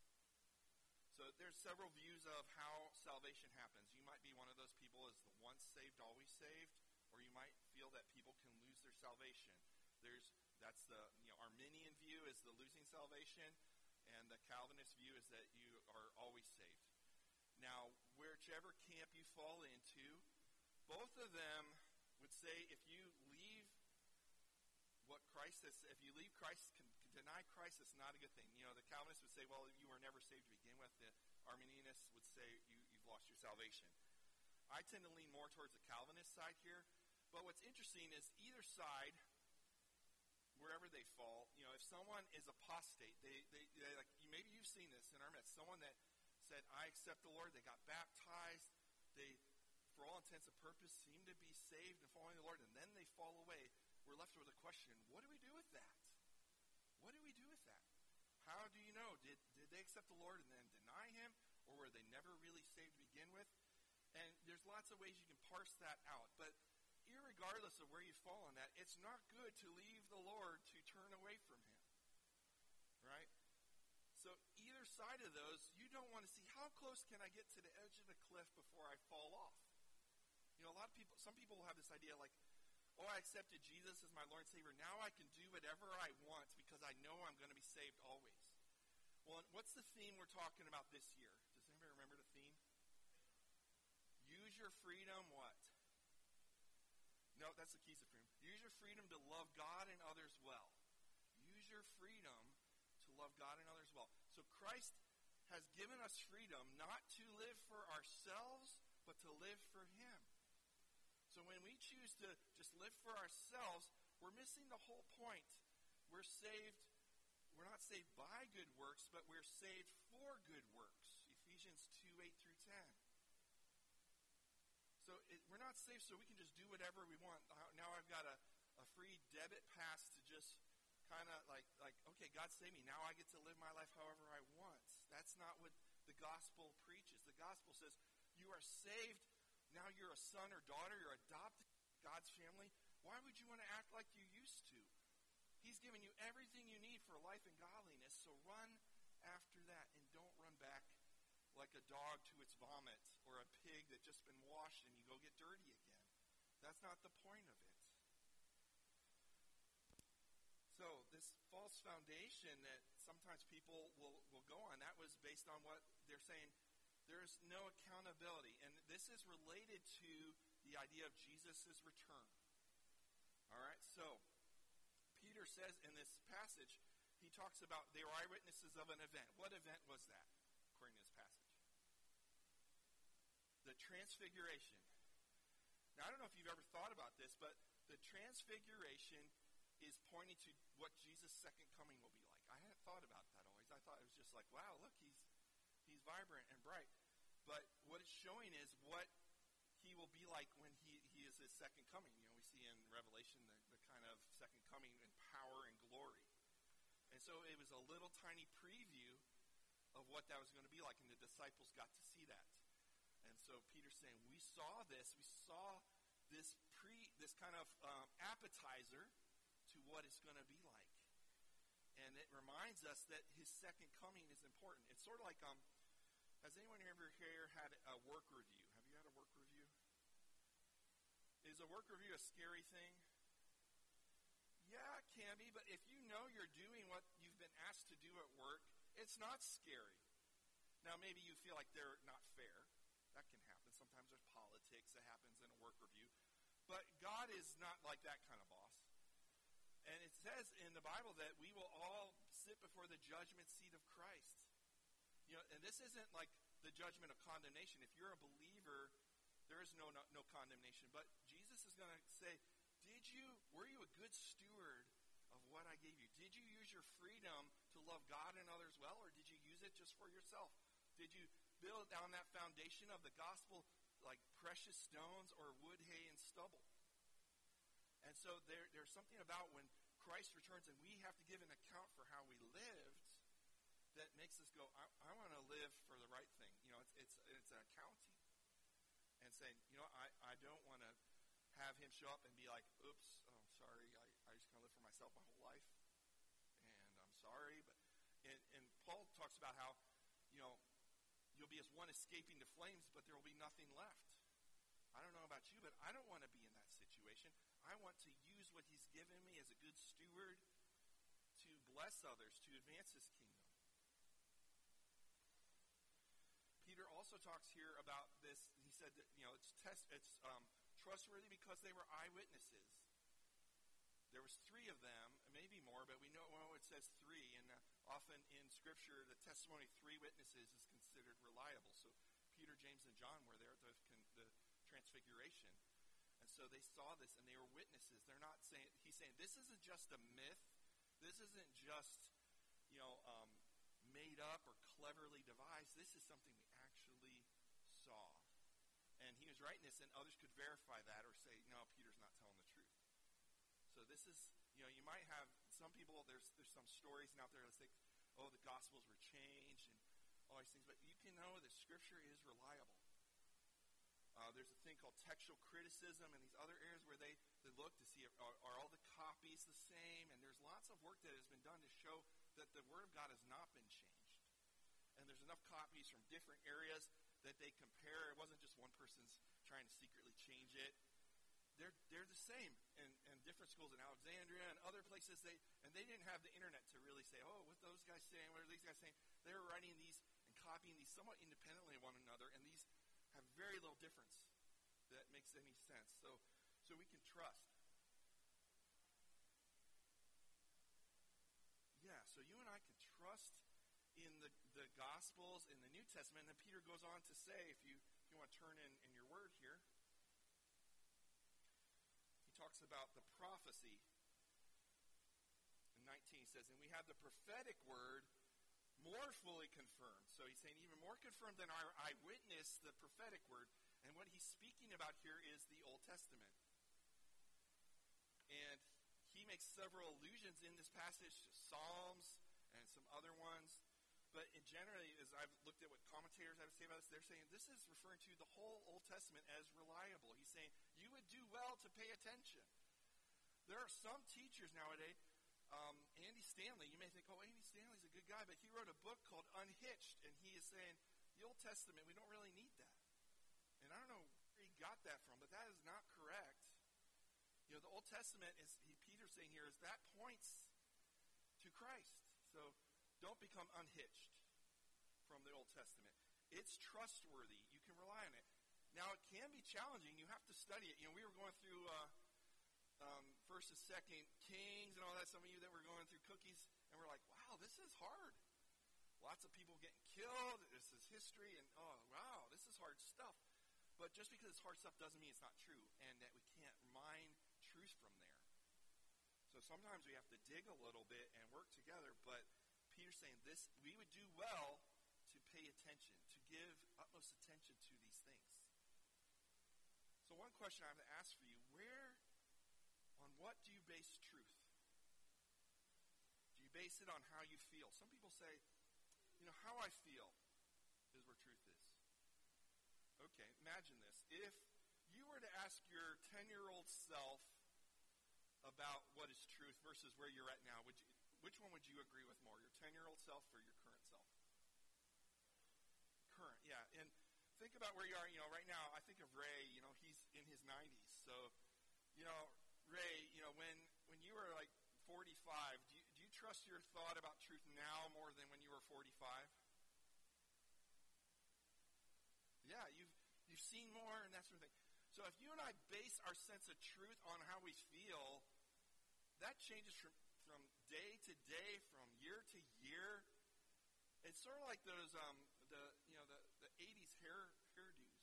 So there's several views of how salvation happens. You might be one of those people as the once saved, always saved, or you might feel that people can lose their salvation. That's the Arminian view is the losing salvation, and the Calvinist view is that you are always saved. Now, whichever camp you fall into, both of them would say if you leave what Christ has, if you leave Christ, deny Christ, it's not a good thing. The Calvinists would say, well, you were never saved to begin with. The Arminianists would say you've lost your salvation. I tend to lean more towards the Calvinist side here. But what's interesting is either side, wherever they fall, if someone is apostate, they like, maybe you've seen this in our midst, someone that said, I accept the Lord, they got baptized, they, for all intents and purposes, seem to be saved and following the Lord, and then they fall away. We're left with a question, what do we do with that? What do we do with that? How do you know? Did they accept the Lord and then deny him? or were they never really saved to begin with? And there's lots of ways you can parse that out. But irregardless of where you fall on that, it's not good to leave the Lord to turn away from him. Right? So either side of those, you don't want to see how close can I get to the edge of the cliff before I fall off. You know, a lot of people, some people will have this idea like, oh, I accepted Jesus as my Lord and Savior. Now I can do whatever I want because I know I'm going to be saved always. Well, what's the theme we're talking about this year? Does anybody remember the theme? Use your freedom, what? No, that's the keys of freedom. Use your freedom to love God and others well. Use your freedom to love God and others well. So Christ has given us freedom not to live for ourselves, but to live for him. So when we choose to just live for ourselves, we're missing the whole point. We're not saved by good works, but we're saved for good works. Ephesians 2:8-10. So we're not saved so we can just do whatever we want. Now I've got a free debit pass to just kind of like, okay, God saved me. Now I get to live my life however I want. That's not what the gospel preaches. The gospel says you are saved. Now you're a son or daughter. You're adopted into God's family. Why would you want to act like you used to? He's given you everything you need for life and godliness. So run after that and don't run back like a dog to its vomit or a pig that's just been washed and you go get dirty again. That's not the point of it. So this false foundation that sometimes people will go on, that was based on what they're saying. There's no accountability. And this is related to the idea of Jesus' return. All right, so Peter says in this passage, he talks about they were eyewitnesses of an event. What event was that, according to this passage? The Transfiguration. Now, I don't know if you've ever thought about this, but the Transfiguration is pointing to what Jesus' second coming will be like. I hadn't thought about that always. I thought it was just like, wow, look, he's vibrant and bright. But what it's showing is what he will be like when he is his second coming. You know, we see in Revelation the kind of second coming in power and glory. And so it was a little tiny preview of what that was going to be like, and the disciples got to see that. And so Peter's saying, we saw this kind of appetizer to what it's going to be like. And it reminds us that his second coming is important. It's sort of like, has anyone ever here had a work review? Have you had a work review? Is a work review a scary thing? Yeah, it can be, but if you know you're doing what you've been asked to do at work, it's not scary. Now, maybe you feel like they're not fair. That can happen. Sometimes there's politics that happens in a work review. But God is not like that kind of boss. And it says in the Bible that we will all sit before the judgment seat of Christ. You know, and this isn't like the judgment of condemnation. If you're a believer, there is no condemnation. But Jesus is going to say, were you a good steward of what I gave you? Did you use your freedom to love God and others well, or did you use it just for yourself? Did you build on that foundation of the gospel like precious stones or wood, hay, and stubble? And so there's something about when Christ returns and we have to give an account for how we lived that makes us go, I want to live for the right thing. You know, it's an accounting. And saying, you know, I don't want to have him show up and be like, oops, oh, sorry, I just kind of lived for myself my whole life. And I'm sorry. And Paul talks about how, you know, you'll be as one escaping the flames, but there will be nothing left. I don't know about you, but I don't want to be in that situation. I want to use what he's given me as a good steward to bless others, to advance his kingdom. Peter also talks here about this. He said that, you know, it's trustworthy because they were eyewitnesses. There was 3 of them, maybe more, but we know it says 3, and often in Scripture, the testimony of 3 witnesses is considered reliable. So Peter, James, and John were there at the Transfiguration, and so they saw this, and they were witnesses. They're not saying, he's saying, this isn't just a myth. This isn't just, you know, made up or cleverly devised. This is something we actually saw. And he was writing this, and others could verify that or say, no, Peter's not telling the truth. So this is, you know, you might have some people, there's some stories out there that say, oh, the Gospels were changed, and all these things, but you can know that Scripture is reliable. There's a thing called textual criticism and these other areas where they look to see are all the copies the same, and there's lots of work that has been done to show that the Word of God has not been changed. And there's enough copies from different areas that they compare. It wasn't just one person's trying to secretly change it. They're the same in different schools in Alexandria and other places. They didn't have the internet to really say, oh, what are those guys saying? What are these guys saying? They were writing these and copying these somewhat independently of one another, and these have very little difference that makes any sense. So we can trust. Yeah, so you and I can trust in the Gospels, in the New Testament. And then Peter goes on to say, if you want to turn in your word here, he talks about the prophecy. In 19 he says, and we have the prophetic word more fully confirmed. So he's saying even more confirmed than our eyewitness, the prophetic word. And what he's speaking about here is the Old Testament. And he makes several allusions in this passage to Psalms and some other ones. But generally, as I've looked at what commentators have to say about this, they're saying this is referring to the whole Old Testament as reliable. He's saying you would do well to pay attention. There are some teachers nowadays, Andy Stanley, you may think, oh, Andy Stanley's a good guy, but he wrote a book called Unhitched, and he is saying the Old Testament, we don't really need that. And I don't know where he got that from, but that is not correct. You know, the Old Testament, Peter's saying here, is that points to Christ. So don't become unhitched from the Old Testament. It's trustworthy. You can rely on it. Now, it can be challenging. You have to study it. You know, we were going through First and Second Kings and all that. Some of you that were going through Cookies, and we're like, wow, this is hard. Lots of people getting killed. This is history, and oh, wow, this is hard stuff. But just because it's hard stuff doesn't mean it's not true, and that we can't mine truth from there. So sometimes we have to dig a little bit and work together, but Peter's saying this, we would do well to pay attention, to give utmost attention to these things. So one question I have to ask for you, on what do you base truth? Do you base it on how you feel? Some people say, how I feel is where truth is. Okay, imagine this. If you were to ask your 10-year-old self about what is truth versus where you're at now, which one would you agree with more, your 10-year-old self or your current self? Current, yeah. And think about where you are, right now. I think of Ray, he's in his 90s. So, Ray, when you were like 45, do you trust your thought about truth now more than when you were 45? Yeah, you've seen more and that sort of thing. So if you and I base our sense of truth on how we feel, that changes from day to day, from year to year. It's sort of like those the 80s hairdos.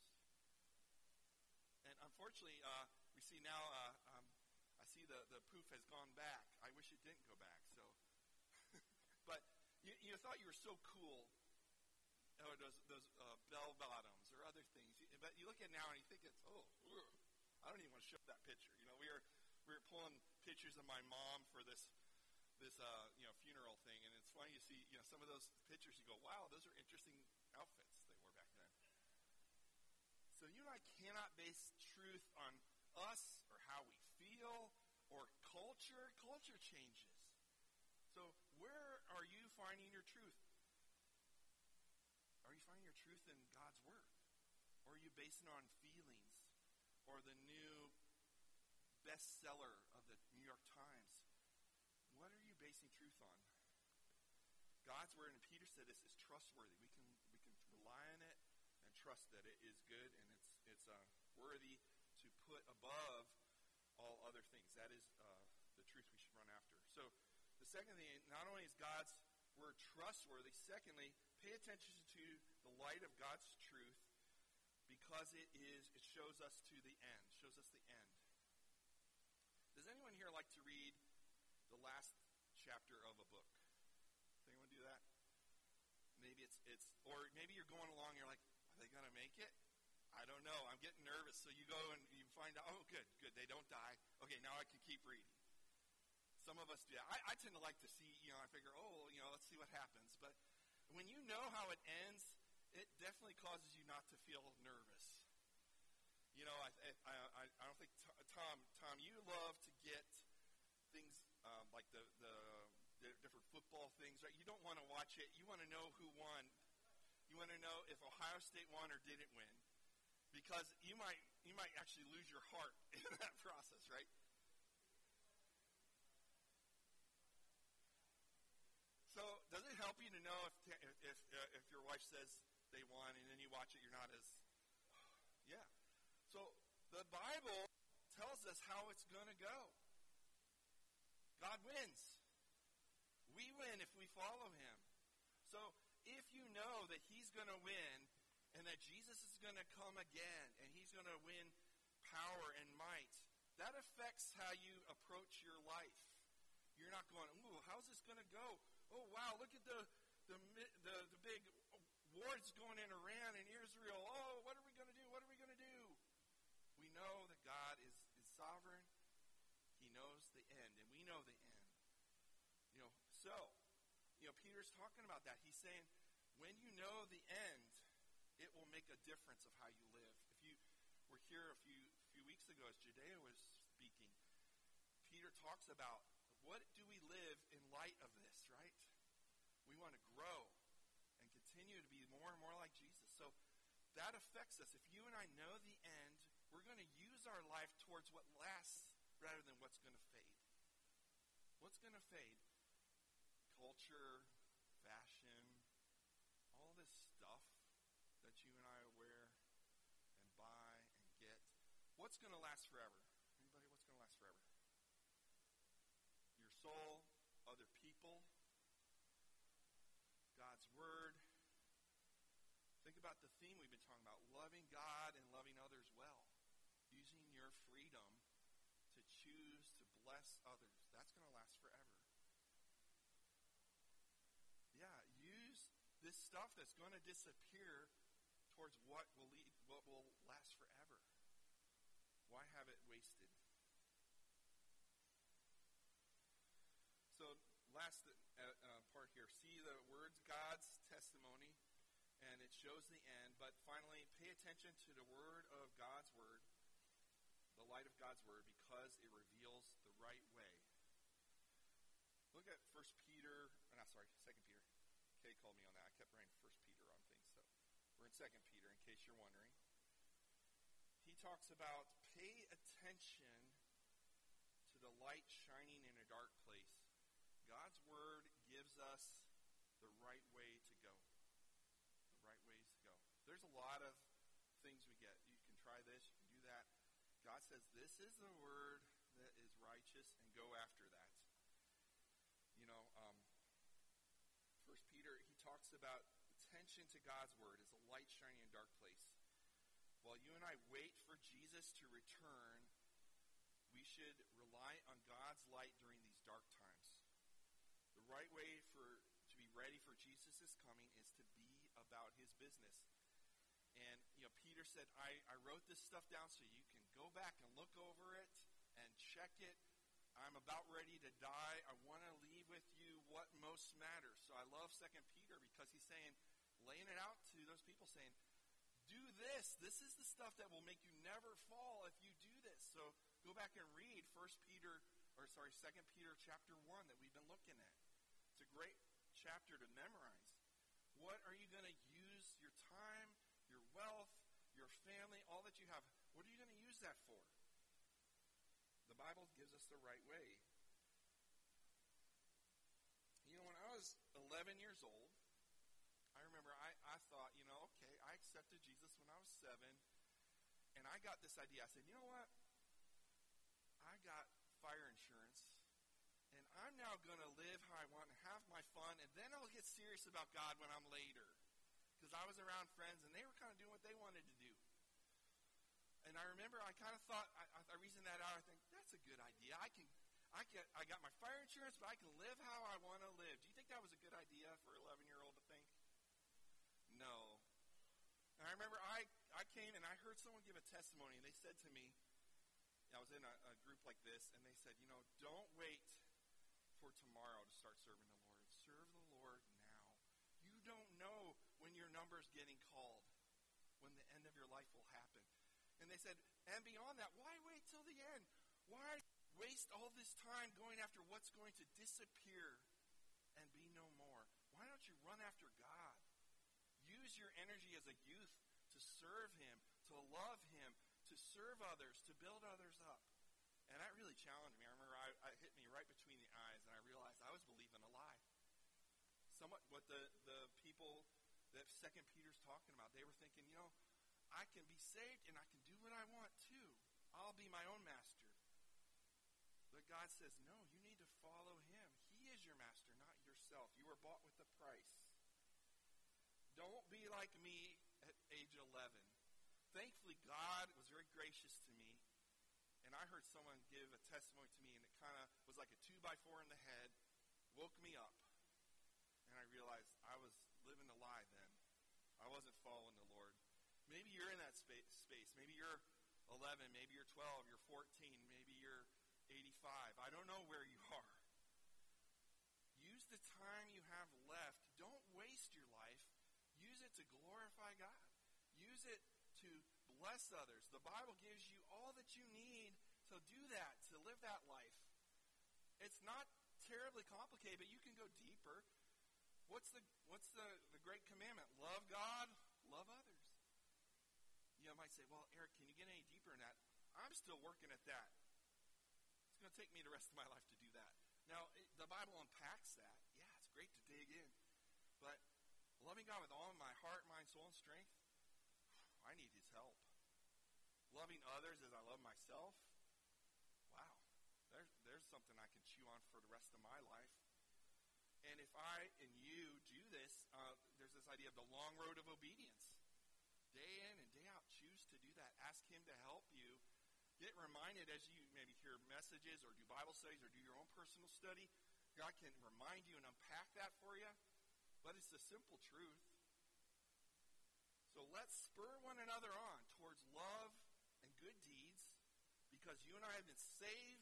And unfortunately, we see now. I see the poof has gone back. I wish it didn't go back. So, but you thought you were so cool. Or those bell bottoms or other things. But you look at it now and you think it's I don't even want to show that picture. We were pulling pictures of my mom for this funeral thing, and it's funny you see some of those pictures. You go, wow, those are interesting outfits they wore back then. So you and I cannot base truth on us or how we feel or culture. Culture changes. So where are you finding your truth? Are you finding your truth in God's Word? Or are you basing it on feelings? Or the new bestseller of the New York Times? What are you basing truth on? God's Word, and Peter said this, is trustworthy. We can rely on it and trust that it is good and it's worthy to put above all other things. That is the truth we should run after. So the second thing, not only is God's Word trustworthy, secondly, pay attention to the light of God's truth because it shows us to the end, shows us the end. Does anyone here like to read the last chapter of a book? Does anyone do that? Maybe or maybe you're going along, you're like, are they going to make it? I don't know. I'm getting nervous. So you go and you find out, oh, good. They don't die. Okay, now I can keep reading. Some of us do that. I tend to like to see, I figure, let's see what happens. But when you know how it ends, it definitely causes you not to feel nervous. You know, I don't think, Tom, you love to get things like the different football things, right? You don't want to watch it. You want to know who won. You want to know if Ohio State won or didn't win, because you might actually lose your heart in that process, right? So, does it help you to know if your wife says they won and then you watch it, you're not as, yeah. So, the Bible tells us how it's going to go. God wins. We win if we follow him. So, if you know that he's going to win and that Jesus is going to come again and he's going to win power and might, that affects how you approach your life. You're not going, ooh, how's this going to go? Oh, wow, look at the big wars going in Iran and Israel. Oh, what are we going to do? What are we going to do? We know that God is sovereign. He knows the end, and we know the end. Peter's talking about that. He's saying, when you know the end, it will make a difference of how you live. If you were here a few weeks ago as Judea was speaking, Peter talks about, what do we live in light of this, right? We want to grow and continue to be more and more like Jesus. So that affects us. If you and I know the end, we're going to use our life towards what lasts rather than what's going to fade. What's going to fade? Culture, fashion, all this stuff that you and I wear and buy and get. What's going to last forever? Anybody, what's going to last forever? Your soul, other people, God's word. Think about the theme we've been talking about, loving God and loving others well. Using your freedom to choose to bless others. That's going to last forever. Yeah, use this stuff that's going to disappear towards what will last forever. Why have it wasted? So, last part here. See the words, God's testimony, and it shows the end. But finally, pay attention to the word of God's word, the light of God's word, because it reveals the right way. Look at 2 Peter. Kay called me on that. I kept writing 1 Peter on things. So we're in 2 Peter, in case you're wondering. He talks about pay attention to the light shining in a dark place. God's word gives us the right way to go. The right ways to go. There's a lot of things we get. You can try this, you can do that. God says this is the word that is righteous, and go after that. First Peter, he talks about attention to God's word as a light shining in a dark place. While you and I wait for Jesus to return, we should rely on God's light during these dark times. The right way to be ready for Jesus' coming is to be about his business. And, Peter said, I wrote this stuff down so you can go back and look over it and check it. I'm about ready to die. I want to leave with you what most matters. So I love 2 Peter because he's saying, laying it out to those people, saying, do this. This is the stuff that will make you never fall if you do this. So go back and read 2 Peter chapter 1 that we've been looking at. It's a great chapter to memorize. What are you going to use your time, your wealth, your family, all that you have? What are you going to use that for? The Bible gives us the right way. When I was 11 years old, I remember I thought, okay, I accepted Jesus when I was 7, and I got this idea. I said, you know what? I got fire insurance, and I'm now going to live how I want and have my fun, and then I'll get serious about God when I'm later. Because I was around friends, and they were kind of doing what they wanted to do. And I remember I kind of thought, I reasoned that out. I think, that's a good idea. I got my fire insurance, but I can live how I want to live. Do you think that was a good idea for an 11-year-old to think? No. And I remember I came and I heard someone give a testimony, and they said to me, I was in a group like this, and they said, don't wait for tomorrow to start serving the Lord. Serve the Lord now. You don't numbers getting called when the end of your life will happen. And they said, and beyond that, why wait till the end? Why waste all this time going after what's going to disappear and be no more? Why don't you run after God? Use your energy as a youth to serve Him, to love Him, to serve others, to build others up. And that really challenged me. I remember it hit me right between the eyes, and I realized I was believing a lie. Somewhat what the people that 2 Peter's talking about, they were thinking, I can be saved and I can do what I want too. I'll be my own master. But God says, no, you need to follow Him. He is your master, not yourself. You were bought with a price. Don't be like me at age 11. Thankfully, God was very gracious to me. And I heard someone give a testimony to me, and it kind of was like a 2x4 in the head, woke me up. And I realized I was living a lie then. I wasn't following the Lord. Maybe you're in that space. Maybe you're 11, maybe you're 12, you're 14, maybe you're 85. I don't know where you are. Use the time you have left. Don't waste your life. Use it to glorify God. Use it to bless others. The Bible gives you all that you need to do that, to live that life. It's not terribly complicated, but you can go deeper. What's the great commandment? Love God, love others. You might say, well, Eric, can you get any deeper in that? I'm still working at that. It's going to take me the rest of my life to do that. Now, the Bible unpacks that. Yeah, it's great to dig in. But loving God with all my heart, mind, soul, and strength, I need His help. Loving others as I love myself, wow, there's something I can chew on for the rest of my life. And if I and you do this, there's this idea of the long road of obedience. Day in and day out, choose to do that. Ask Him to help you. Get reminded as you maybe hear messages or do Bible studies or do your own personal study. God can remind you and unpack that for you. But it's the simple truth. So let's spur one another on towards love and good deeds, because you and I have been saved.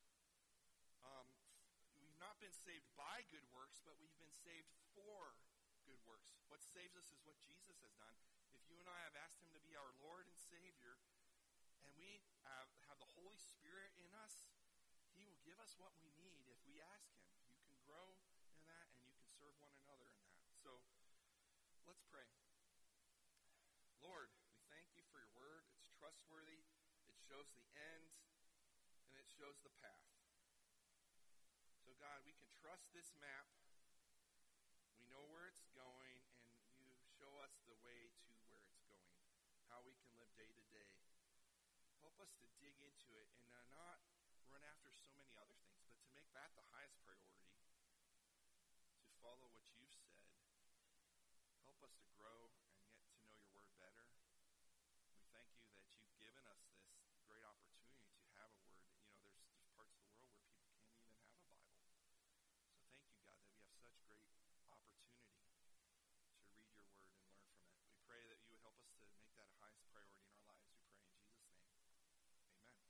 We've not been saved by good works, but we've been saved for good works. What saves us is what Jesus has done. If you and I have asked Him to be our Lord and Savior, and we have the Holy Spirit in us, He will give us what we need if we ask Him. You can grow in that, and you can serve one another in that. So let's pray. Lord, we thank You for Your word. It's trustworthy. It shows the end, and it shows the path. So God, we can trust this map. We know where it's going, and You show us the way to where it's going, how we can live day to day. Help us to dig into it and not run after so many other things, but to make that the highest priority, to follow what You've said. Help us to grow and get to know Your word better. We thank You that You've given us this great opportunity to have a word. There's parts of the world where people can't even have a Bible. So thank You, God, that we have such great opportunity to read Your word and learn from it. We pray that You would help us to make that a highest priority in our lives. We pray in Jesus' name. Amen.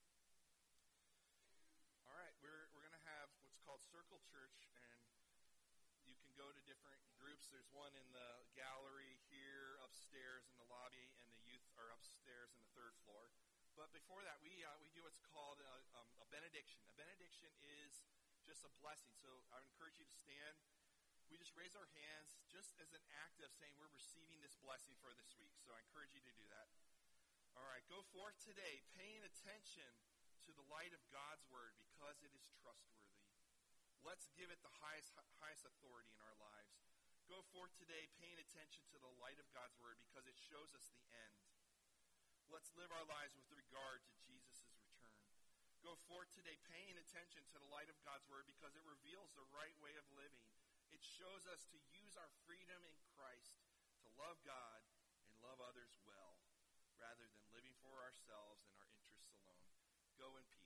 All right, we're going to have what's called Circle Church, and you can go to different groups. There's one in the gallery here, upstairs in the lobby, and the youth are upstairs in the third floor. But before that, we do what's called a benediction. A benediction is just a blessing. So I would encourage you to stand. We just raise our hands just as an act of saying we're receiving this blessing for this week. So I encourage you to do that. All right, go forth today, paying attention to the light of God's word because it is trustworthy. Let's give it the highest authority in our lives. Go forth today, paying attention to the light of God's word because it shows us the end. Let's live our lives with regard to Jesus' return. Go forth today, paying attention to the light of God's word because it reveals the right way of living. It shows us to use our freedom in Christ to love God and love others well, rather than living for ourselves and our interests alone. Go in peace.